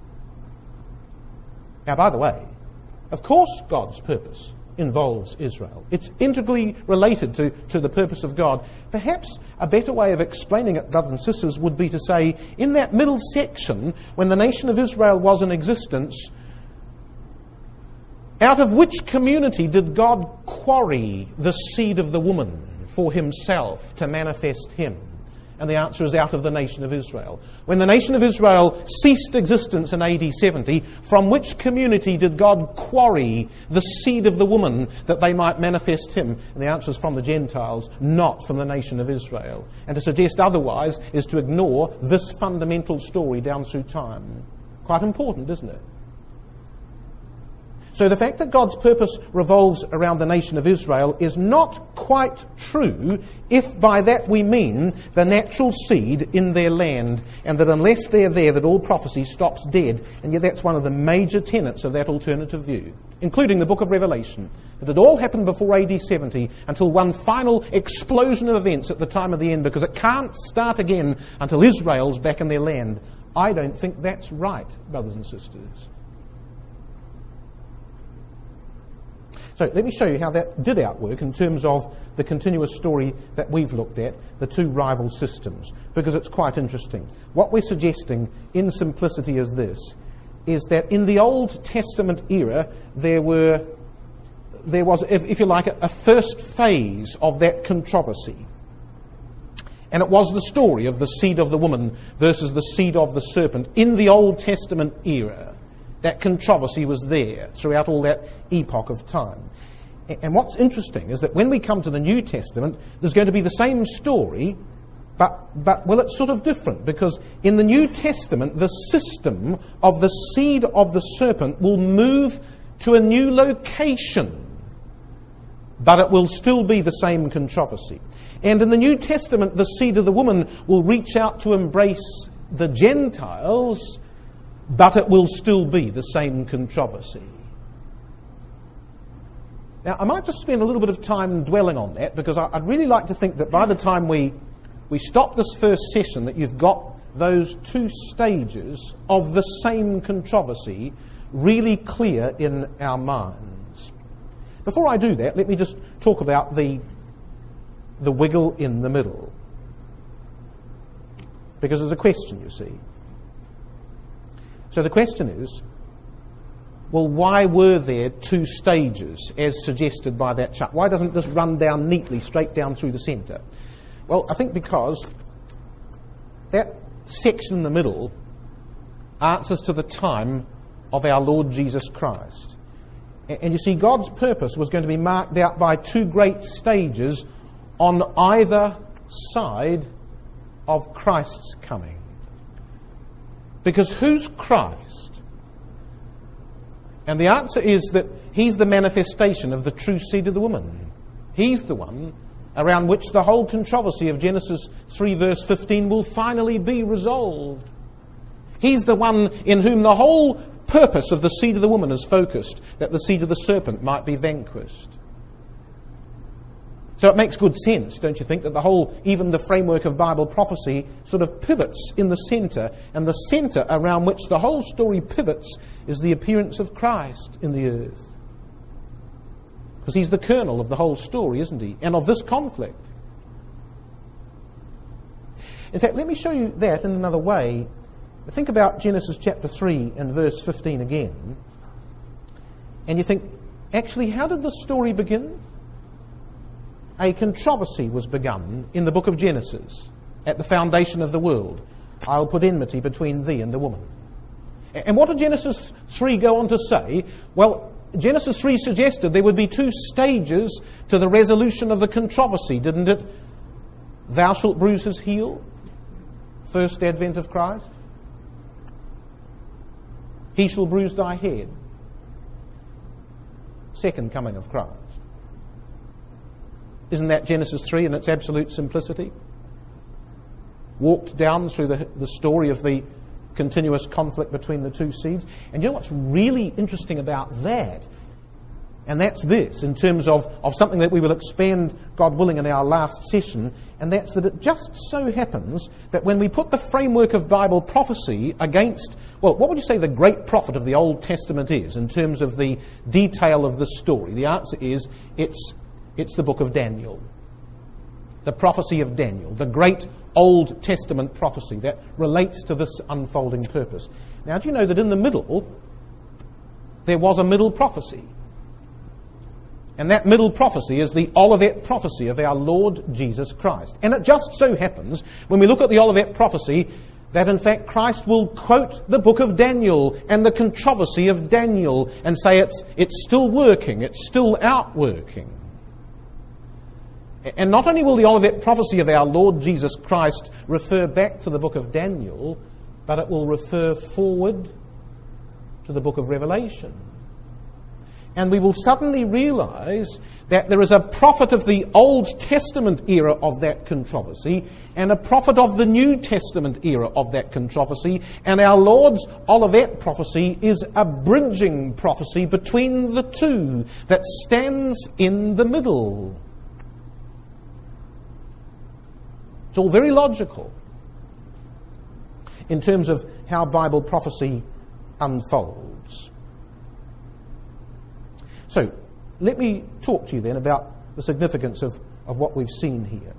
Now, by the way, of course God's purpose involves Israel. It's integrally related to, to the purpose of God. Perhaps a better way of explaining it, brothers and sisters, would be to say, in that middle section, when the nation of Israel was in existence, out of which community did God quarry the seed of the woman for himself to manifest him? And the answer is out of the nation of Israel. When the nation of Israel ceased existence in A D seventy, from which community did God quarry the seed of the woman that they might manifest him? And the answer is from the Gentiles, not from the nation of Israel. And to suggest otherwise is to ignore this fundamental story down through time. Quite important, isn't it? So the fact that God's purpose revolves around the nation of Israel is not quite true if by that we mean the natural seed in their land, and that unless they're there that all prophecy stops dead. And yet that's one of the major tenets of that alternative view, including the book of Revelation, that it all happened before A D seventy until one final explosion of events at the time of the end, because it can't start again until Israel's back in their land. I don't think that's right, brothers and sisters. So let me show you how that did outwork in terms of the continuous story that we've looked at, the two rival systems, because it's quite interesting. What we're suggesting in simplicity is this, is that in the Old Testament era there were, there was, if, if you like, a, a first phase of that controversy. And it was the story of the seed of the woman versus the seed of the serpent in the Old Testament era. That controversy was there throughout all that epoch of time. And what's interesting is that when we come to the New Testament, there's going to be the same story, but, but well, it's sort of different, because in the New Testament, the system of the seed of the serpent will move to a new location, but it will still be the same controversy. And in the New Testament, the seed of the woman will reach out to embrace the Gentiles, but it will still be the same controversy. Now, I might just spend a little bit of time dwelling on that, because I'd really like to think that by the time we, we stop this first session, that you've got those two stages of the same controversy really clear in our minds. Before I do that, let me just talk about the, the wiggle in the middle. Because there's a question, you see. So the question is, well, why were there two stages as suggested by that chart? Why doesn't this run down neatly, straight down through the centre? Well, I think because that section in the middle answers to the time of our Lord Jesus Christ. And you see, God's purpose was going to be marked out by two great stages on either side of Christ's coming. Because who's Christ? And the answer is that he's the manifestation of the true seed of the woman. He's the one around which the whole controversy of Genesis three verse fifteen will finally be resolved. He's the one in whom the whole purpose of the seed of the woman is focused, that the seed of the serpent might be vanquished. So it makes good sense, don't you think, that the whole, even the framework of Bible prophecy sort of pivots in the centre, and the centre around which the whole story pivots is the appearance of Christ in the earth. Because he's the kernel of the whole story, isn't he? And of this conflict. In fact, let me show you that in another way. Think about Genesis chapter three and verse fifteen again. And you think, actually, how did the story begin? A controversy was begun in the book of Genesis at the foundation of the world. I'll put enmity between thee and the woman. And what did Genesis three go on to say? Well, Genesis three suggested there would be two stages to the resolution of the controversy, didn't it? Thou shalt bruise his heel, first advent of Christ. He shall bruise thy head, second coming of Christ. Isn't that Genesis three in its absolute simplicity? Walked down through the, the story of the continuous conflict between the two seeds. And you know what's really interesting about that? And that's this, in terms of, of something that we will expand, God willing, in our last session, and that's that it just so happens that when we put the framework of Bible prophecy against, well, what would you say the great prophet of the Old Testament is in terms of the detail of the story? The answer is, it's It's the book of Daniel. The prophecy of Daniel, the great Old Testament prophecy that relates to this unfolding purpose. Now, do you know that in the middle, there was a middle prophecy? And that middle prophecy is the Olivet prophecy of our Lord Jesus Christ. And it just so happens, when we look at the Olivet prophecy, that in fact Christ will quote the book of Daniel and the controversy of Daniel and say it's, it's still working, it's still outworking. And not only will the Olivet prophecy of our Lord Jesus Christ refer back to the book of Daniel, but it will refer forward to the book of Revelation. And we will suddenly realize that there is a prophet of the Old Testament era of that controversy and a prophet of the New Testament era of that controversy, and our Lord's Olivet prophecy is a bridging prophecy between the two that stands in the middle. It's all very logical in terms of how Bible prophecy unfolds. So, let me talk to you then about the significance of, of what we've seen here.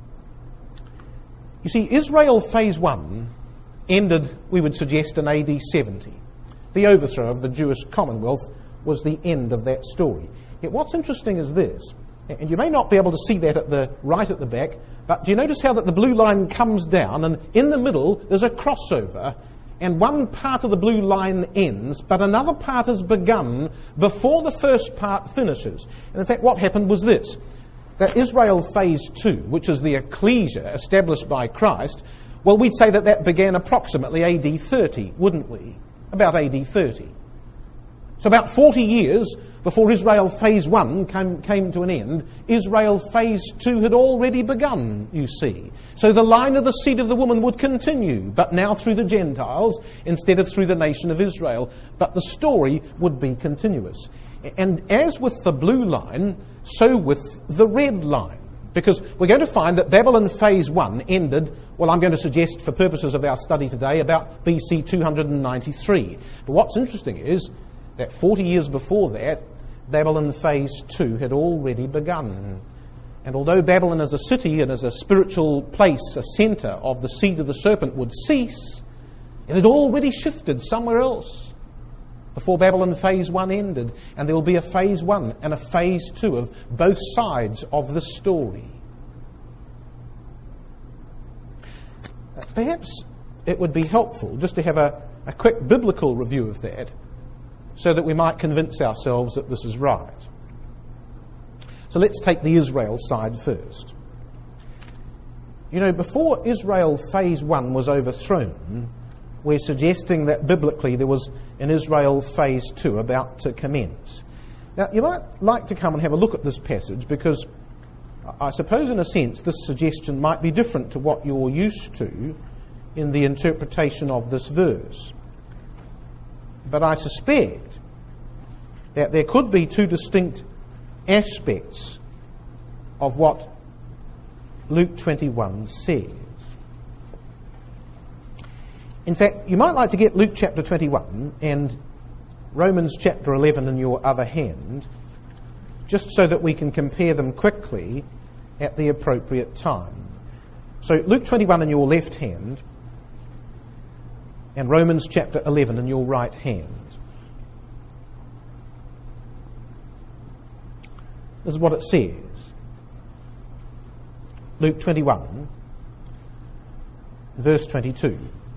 You see, Israel phase one ended, we would suggest, in A D seventy. The overthrow of the Jewish Commonwealth was the end of that story. Yet what's interesting is this, and you may not be able to see that at the right at the back, but do you notice how that the blue line comes down, and in the middle there's a crossover, and one part of the blue line ends, but another part has begun before the first part finishes. And in fact, what happened was this, that Israel phase two, which is the ecclesia established by Christ, well, we'd say that that began approximately A D thirty, wouldn't we? About A D thirty. So about forty years before Israel phase one came, came to an end, Israel phase two had already begun, you see. So the line of the seed of the woman would continue, but now through the Gentiles instead of through the nation of Israel. But the story would be continuous. And as with the blue line, so with the red line. Because we're going to find that Babylon phase one ended, well, I'm going to suggest for purposes of our study today, about B C two ninety-three. But what's interesting is that forty years before that, Babylon phase two had already begun. And although Babylon as a city and as a spiritual place, a centre of the seed of the serpent would cease, it had already shifted somewhere else before Babylon phase one ended. And there will be a phase one and a phase two of both sides of the story. Perhaps it would be helpful just to have a, a quick biblical review of that, so that we might convince ourselves that this is right. So let's take the Israel side first. You know, before Israel phase one was overthrown, we're suggesting that biblically there was an Israel phase two about to commence. Now, you might like to come and have a look at this passage, because I suppose in a sense this suggestion might be different to what you're used to in the interpretation of this verse. But I suspect that there could be two distinct aspects of what Luke twenty-one says. In fact, you might like to get Luke chapter twenty-one and Romans chapter eleven in your other hand, just so that we can compare them quickly at the appropriate time. So Luke twenty-one in your left hand, and Romans chapter eleven in your right hand. This is what it says. Luke twenty-one, verse twenty-two.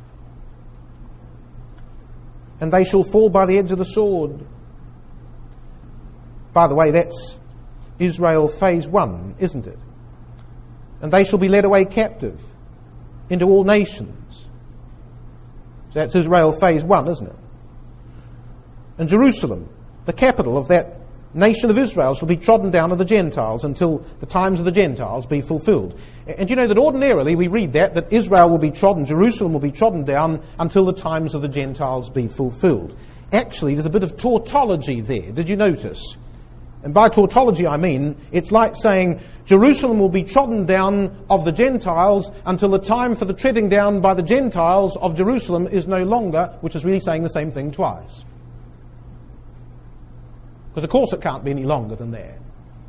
And they shall fall by the edge of the sword. By the way, that's Israel phase one, isn't it? And they shall be led away captive into all nations. So that's Israel phase one, isn't it? And Jerusalem, the capital of that nation of Israel, shall be trodden down of the Gentiles until the times of the Gentiles be fulfilled. And you know that ordinarily we read that, that Israel will be trodden, Jerusalem will be trodden down until the times of the Gentiles be fulfilled. Actually, there's a bit of tautology there. Did you notice? And by tautology I mean, it's like saying Jerusalem will be trodden down of the Gentiles until the time for the treading down by the Gentiles of Jerusalem is no longer, which is really saying the same thing twice. Because of course it can't be any longer than that.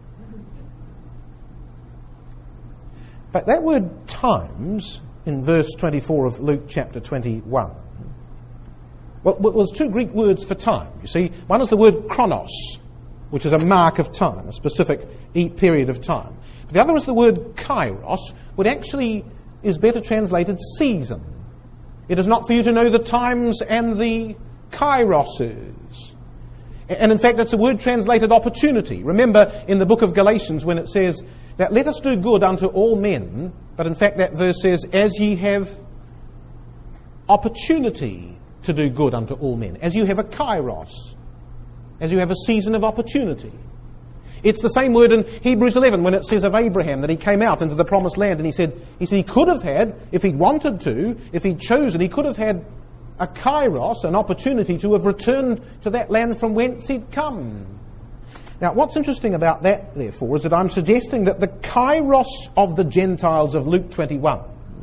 But that word times in verse twenty-four of Luke chapter twenty-one, well, it was two Greek words for time, you see. One is the word chronos, which is a mark of time, a specific period of time. But the other is the word kairos, which actually is better translated season. It is not for you to know the times and the kairoses. And in fact, it's a word translated opportunity. Remember in the book of Galatians when it says that let us do good unto all men, but in fact that verse says, as ye have opportunity to do good unto all men, as you have a kairos, as you have a season of opportunity. It's the same word in Hebrews eleven when it says of Abraham that he came out into the promised land and he said, he said he could have had, if he'd wanted to, if he'd chosen, he could have had a kairos, an opportunity to have returned to that land from whence he'd come. Now, what's interesting about that, therefore, is that I'm suggesting that the kairos of the Gentiles of Luke twenty-one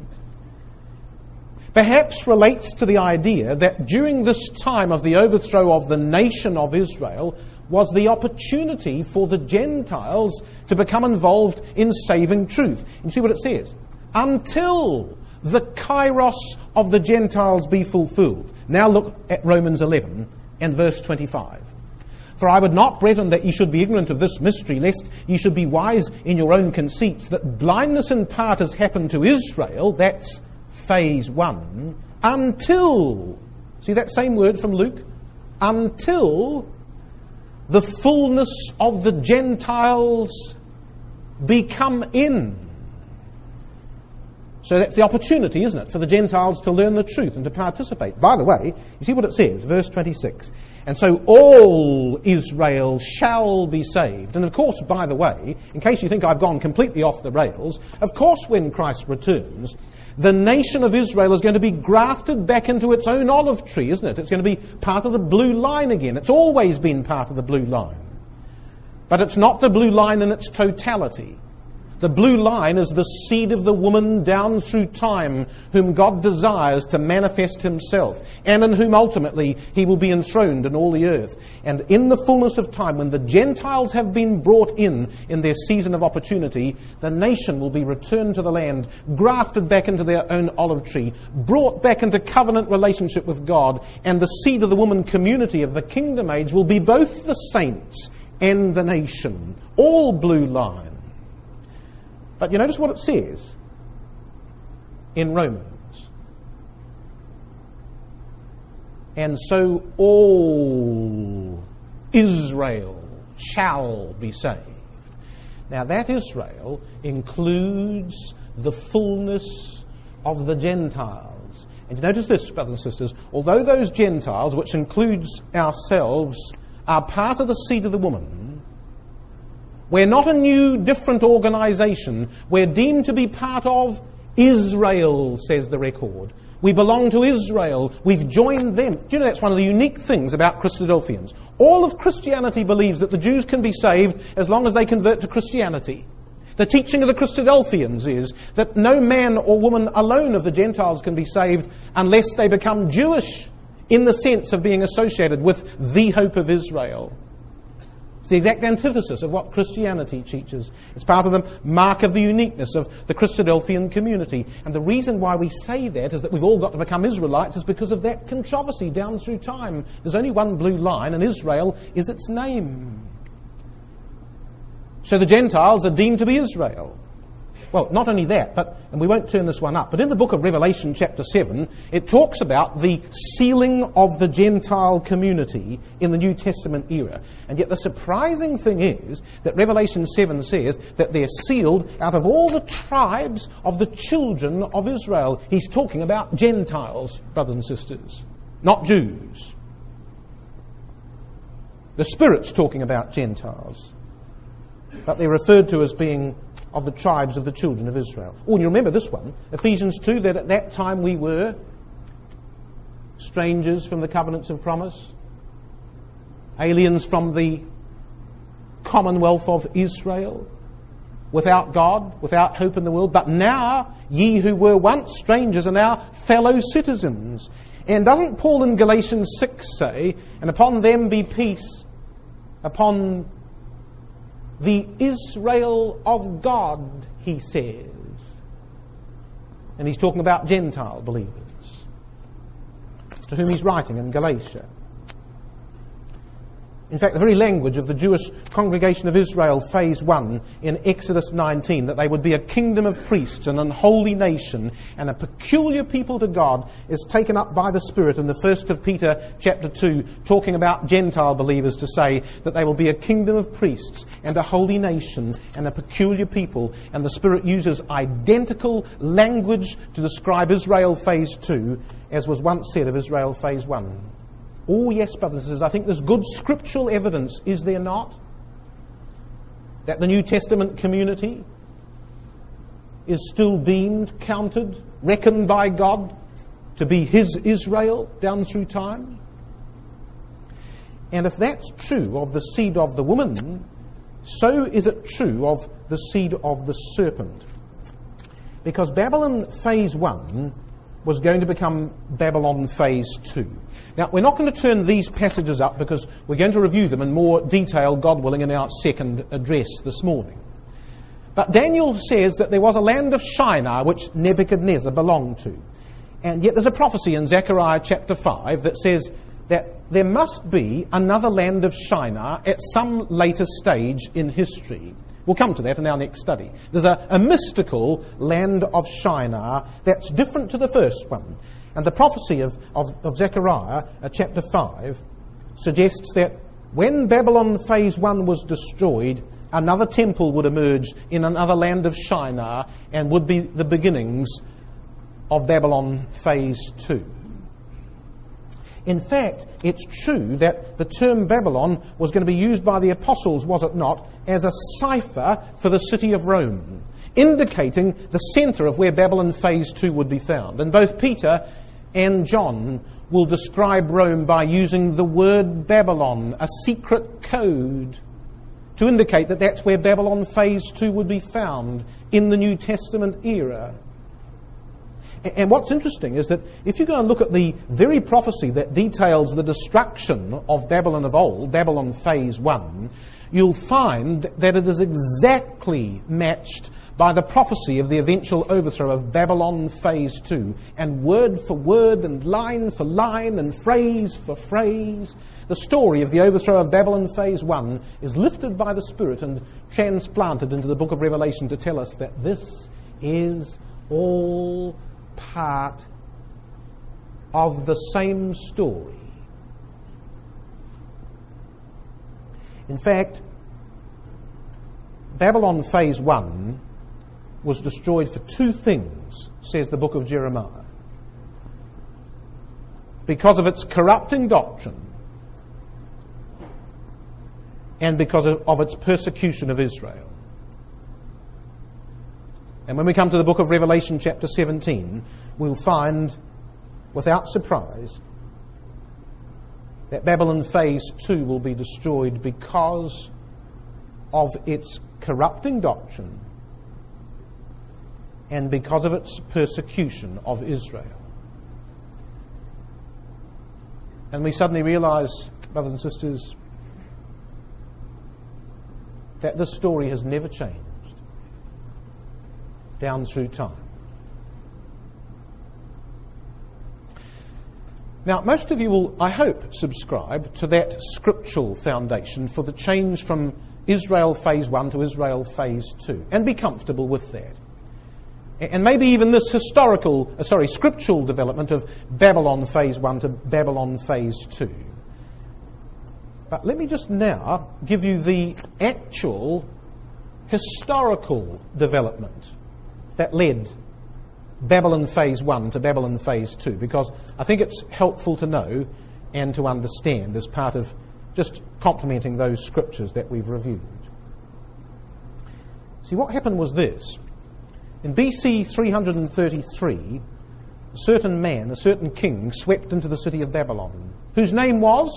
perhaps relates to the idea that during this time of the overthrow of the nation of Israel was the opportunity for the Gentiles to become involved in saving truth. You see what it says? Until the kairos of the Gentiles be fulfilled. Now look at Romans eleven and verse twenty-five. For I would not, brethren, that ye should be ignorant of this mystery, lest ye should be wise in your own conceits, that blindness in part has happened to Israel, that's phase one, until, see that same word from Luke? Until the fullness of the Gentiles be come in. So that's the opportunity, isn't it, for the Gentiles to learn the truth and to participate. By the way, you see what it says, verse twenty-six. And so all Israel shall be saved. And of course, by the way, in case you think I've gone completely off the rails, of course when Christ returns, the nation of Israel is going to be grafted back into its own olive tree, isn't it? It's going to be part of the blue line again. It's always been part of the blue line. But it's not the blue line in its totality. The blue line is the seed of the woman down through time, whom God desires to manifest himself, and in whom ultimately he will be enthroned in all the earth. And in the fullness of time, when the Gentiles have been brought in, in their season of opportunity, the nation will be returned to the land, grafted back into their own olive tree, brought back into covenant relationship with God, and the seed of the woman community of the kingdom age will be both the saints and the nation. All blue line. But you notice what it says in Romans. And so all Israel shall be saved. Now that Israel includes the fullness of the Gentiles. And you notice this, brothers and sisters, although those Gentiles, which includes ourselves, are part of the seed of the woman, we're not a new, different organisation. We're deemed to be part of Israel, says the record. We belong to Israel. We've joined them. Do you know that's one of the unique things about Christadelphians? All of Christianity believes that the Jews can be saved as long as they convert to Christianity. The teaching of the Christadelphians is that no man or woman alone of the Gentiles can be saved unless they become Jewish in the sense of being associated with the hope of Israel. It's the exact antithesis of what Christianity teaches. It's part of the mark of the uniqueness of the Christadelphian community. And the reason why we say that is that we've all got to become Israelites is because of that controversy down through time. There's only one blue line, and Israel is its name. So the Gentiles are deemed to be Israel. Well, not only that, but, and we won't turn this one up, but in the book of Revelation chapter seven, it talks about the sealing of the Gentile community in the New Testament era. And yet the surprising thing is that Revelation seven says that they're sealed out of all the tribes of the children of Israel. He's talking about Gentiles, brothers and sisters, not Jews. The Spirit's talking about Gentiles, but they're referred to as being of the tribes of the children of Israel. Oh, and you remember this one, Ephesians two, that at that time we were strangers from the covenants of promise, aliens from the commonwealth of Israel, without God, without hope in the world. But now ye who were once strangers are now fellow citizens. And doesn't Paul in Galatians six say, and upon them be peace, upon the Israel of God, he says. And he's talking about Gentile believers, to whom he's writing in Galatia. In fact, the very language of the Jewish congregation of Israel, phase one, in Exodus nineteen, that they would be a kingdom of priests and an holy nation and a peculiar people to God, is taken up by the Spirit in the first of Peter chapter two, talking about Gentile believers, to say that they will be a kingdom of priests and a holy nation and a peculiar people. And the Spirit uses identical language to describe Israel phase two as was once said of Israel phase one. Oh yes, brothers and sisters, I think there's good scriptural evidence, is there not, that the New Testament community is still deemed, counted, reckoned by God to be His Israel down through time? And if that's true of the seed of the woman, so is it true of the seed of the serpent. Because Babylon phase one was going to become Babylon phase two. Now, we're not going to turn these passages up because we're going to review them in more detail, God willing, in our second address this morning. But Daniel says that there was a land of Shinar which Nebuchadnezzar belonged to. And yet there's a prophecy in Zechariah chapter five that says that there must be another land of Shinar at some later stage in history. We'll come to that in our next study. There's a, a mystical land of Shinar that's different to the first one. And the prophecy of, of, of Zechariah, uh, chapter five, suggests that when Babylon phase one was destroyed, another temple would emerge in another land of Shinar and would be the beginnings of Babylon phase two. In fact, it's true that the term Babylon was going to be used by the apostles, was it not, as a cipher for the city of Rome, indicating the centre of where Babylon phase two would be found. And both Peter and John will describe Rome by using the word Babylon, a secret code, to indicate that that's where Babylon phase two would be found in the New Testament era. And what's interesting is that if you go and look at the very prophecy that details the destruction of Babylon of old, Babylon phase one, you'll find that it is exactly matched by the prophecy of the eventual overthrow of Babylon phase two. And word for word and line for line and phrase for phrase, the story of the overthrow of Babylon phase one is lifted by the Spirit and transplanted into the book of Revelation to tell us that this is all part of the same story. In fact, Babylon phase one was destroyed for two things, says the book of Jeremiah. Because of its corrupting doctrine and because of, of its persecution of Israel. And when we come to the book of Revelation chapter seventeen, we'll find, without surprise, that Babylon phase two will be destroyed because of its corrupting doctrine and because of its persecution of Israel. And we suddenly realize, brothers and sisters, that this story has never changed down through time. Now, most of you will, I hope, subscribe to that scriptural foundation for the change from Israel phase one to Israel phase two, and be comfortable with that. And maybe even this historical, uh, sorry, scriptural development of Babylon phase one to Babylon phase two. But let me just now give you the actual historical development that led Babylon phase one to Babylon phase two, because I think it's helpful to know and to understand as part of just complementing those scriptures that we've reviewed. See, what happened was this. In B C three thirty-three, a certain man, a certain king, swept into the city of Babylon, whose name was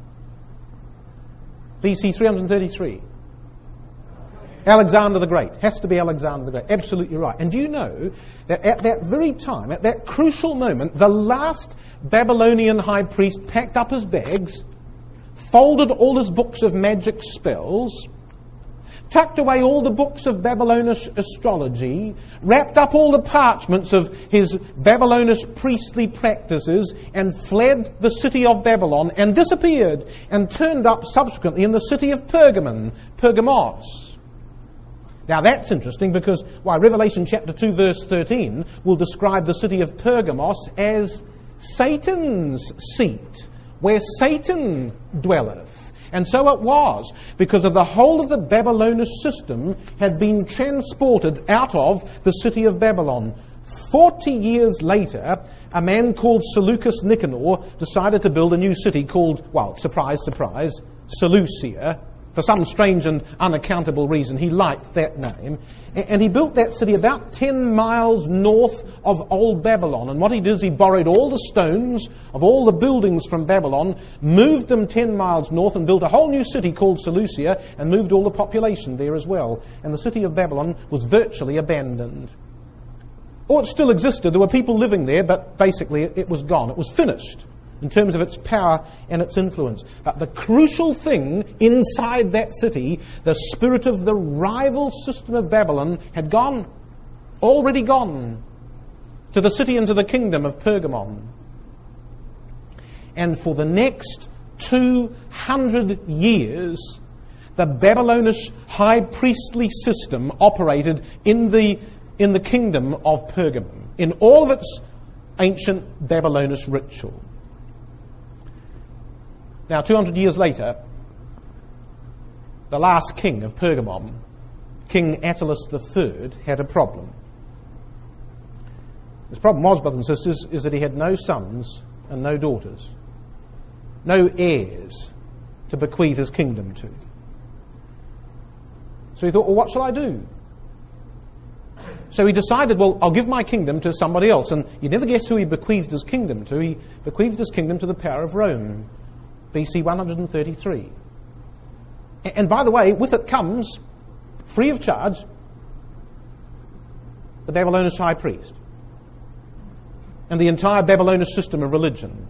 B C three thirty-three. Alexander the Great. Has to be Alexander the Great. Absolutely right. And do you know that at that very time, at that crucial moment, the last Babylonian high priest packed up his bags, folded all his books of magic spells, tucked away all the books of Babylonish astrology, wrapped up all the parchments of his Babylonish priestly practices, and fled the city of Babylon and disappeared and turned up subsequently in the city of Pergamon, Pergamos. Now that's interesting because, why, Revelation chapter two verse thirteen will describe the city of Pergamos as Satan's seat, where Satan dwelleth. And so it was, because of the whole of the Babylonish system had been transported out of the city of Babylon. Forty years later, a man called Seleucus Nicanor decided to build a new city called, well, surprise, surprise, Seleucia. For some strange and unaccountable reason, he liked that name. And he built that city about ten miles north of Old Babylon. And what he did is he borrowed all the stones of all the buildings from Babylon, moved them ten miles north and built a whole new city called Seleucia and moved all the population there as well. And the city of Babylon was virtually abandoned. Or it still existed. There were people living there, but basically it was gone. It was finished in terms of its power and its influence. But the crucial thing inside that city, the spirit of the rival system of Babylon, had gone, already gone, to the city and to the kingdom of Pergamon. And for the next two hundred years, the Babylonish high priestly system operated in the, in the kingdom of Pergamon, in all of its ancient Babylonish ritual. Now, two hundred years later, the last king of Pergamon, King Attalus the Third, had a problem. His problem was, brothers and sisters, is that he had no sons and no daughters, no heirs to bequeath his kingdom to. So he thought, well, what shall I do? So he decided, well, I'll give my kingdom to somebody else. And you never guess who he bequeathed his kingdom to. He bequeathed his kingdom to the power of Rome, B C one hundred thirty-three. And by the way, with it comes, free of charge, the Babylonish high priest and the entire Babylonish system of religion.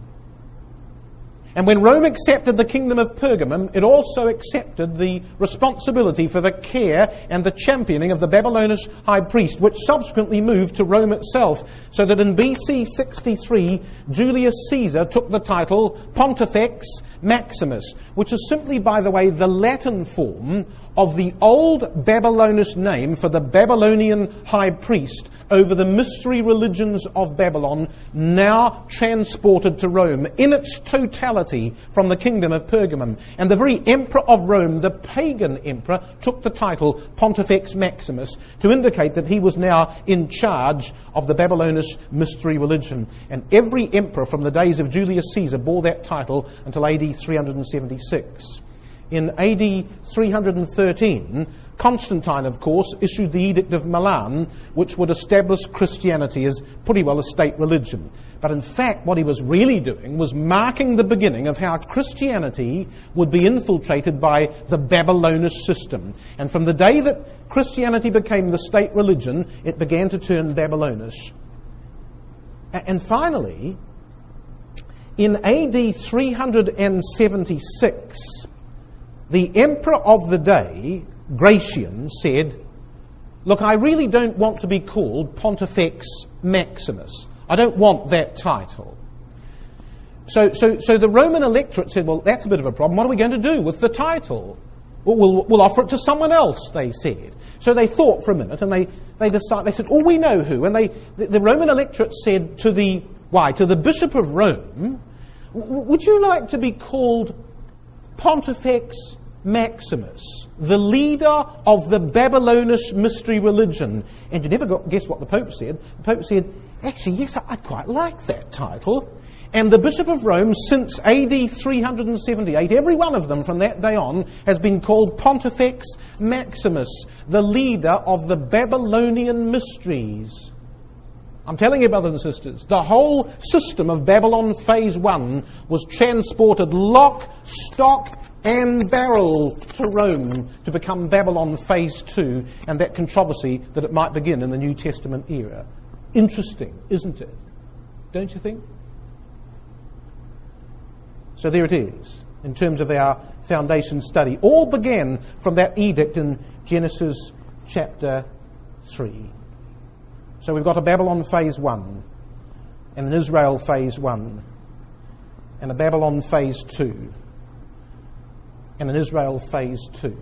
And when Rome accepted the kingdom of Pergamum, it also accepted the responsibility for the care and the championing of the Babylonish high priest, which subsequently moved to Rome itself, so that in B C sixty-three, Julius Caesar took the title Pontifex Maximus, which is simply, by the way, the Latin form of the old Babylonish name for the Babylonian high priest over the mystery religions of Babylon, now transported to Rome in its totality from the kingdom of Pergamum. And the very emperor of Rome, the pagan emperor, took the title Pontifex Maximus to indicate that he was now in charge of the Babylonish mystery religion. And every emperor from the days of Julius Caesar bore that title until A D three seventy-six. In A D three thirteen, Constantine, of course, issued the Edict of Milan, which would establish Christianity as pretty well a state religion. But in fact, what he was really doing was marking the beginning of how Christianity would be infiltrated by the Babylonish system. And from the day that Christianity became the state religion, it began to turn Babylonish. And finally, in A D three seventy-six, the emperor of the day, Gratian, said, look, I really don't want to be called Pontifex Maximus. I don't want that title. So, so, so the Roman electorate said, well, that's a bit of a problem. What are we going to do with the title? Well, we'll, we'll offer it to someone else, they said. So they thought for a minute, and they, they decided, they said, oh, we know who. And they, the, the Roman electorate said to the, why, to the Bishop of Rome, would you like to be called Pontifex Maximus, the leader of the Babylonish mystery religion? And you never got, guess what the Pope said? The Pope said, actually, yes, I'd quite like that title. And the Bishop of Rome, since A D three seventy-eight, every one of them from that day on has been called Pontifex Maximus, the leader of the Babylonian mysteries. I'm telling you, brothers and sisters, the whole system of Babylon Phase One was transported lock, stock, and barrel to Rome to become Babylon Phase Two, and that controversy that it might begin in the New Testament era. Interesting, isn't it? Don't you think? So there it is. in terms of our foundation study. All began from that edict in Genesis chapter three. So we've got a Babylon phase one, and an Israel phase one, and a Babylon phase two, and an Israel phase two.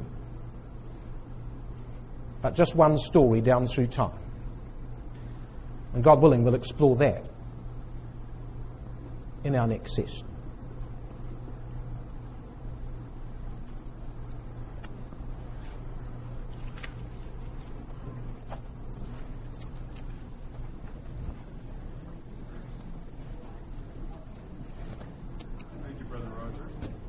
But just one story down through time. And God willing, we'll explore that in our next session. Thank you, Brother Roger.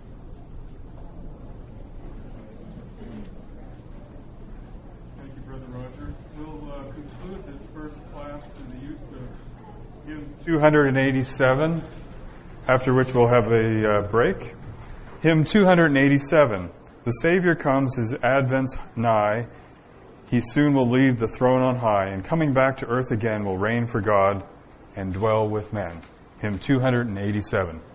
Thank you, Brother Roger. We'll uh, conclude this first class in the use of hymn two eighty-seven, after which we'll have a uh, break. Hymn two eighty-seven. The Savior comes, his advent's nigh. He soon will leave the throne on high, and coming back to earth again will reign for God and dwell with men. Hymn two eighty-seven.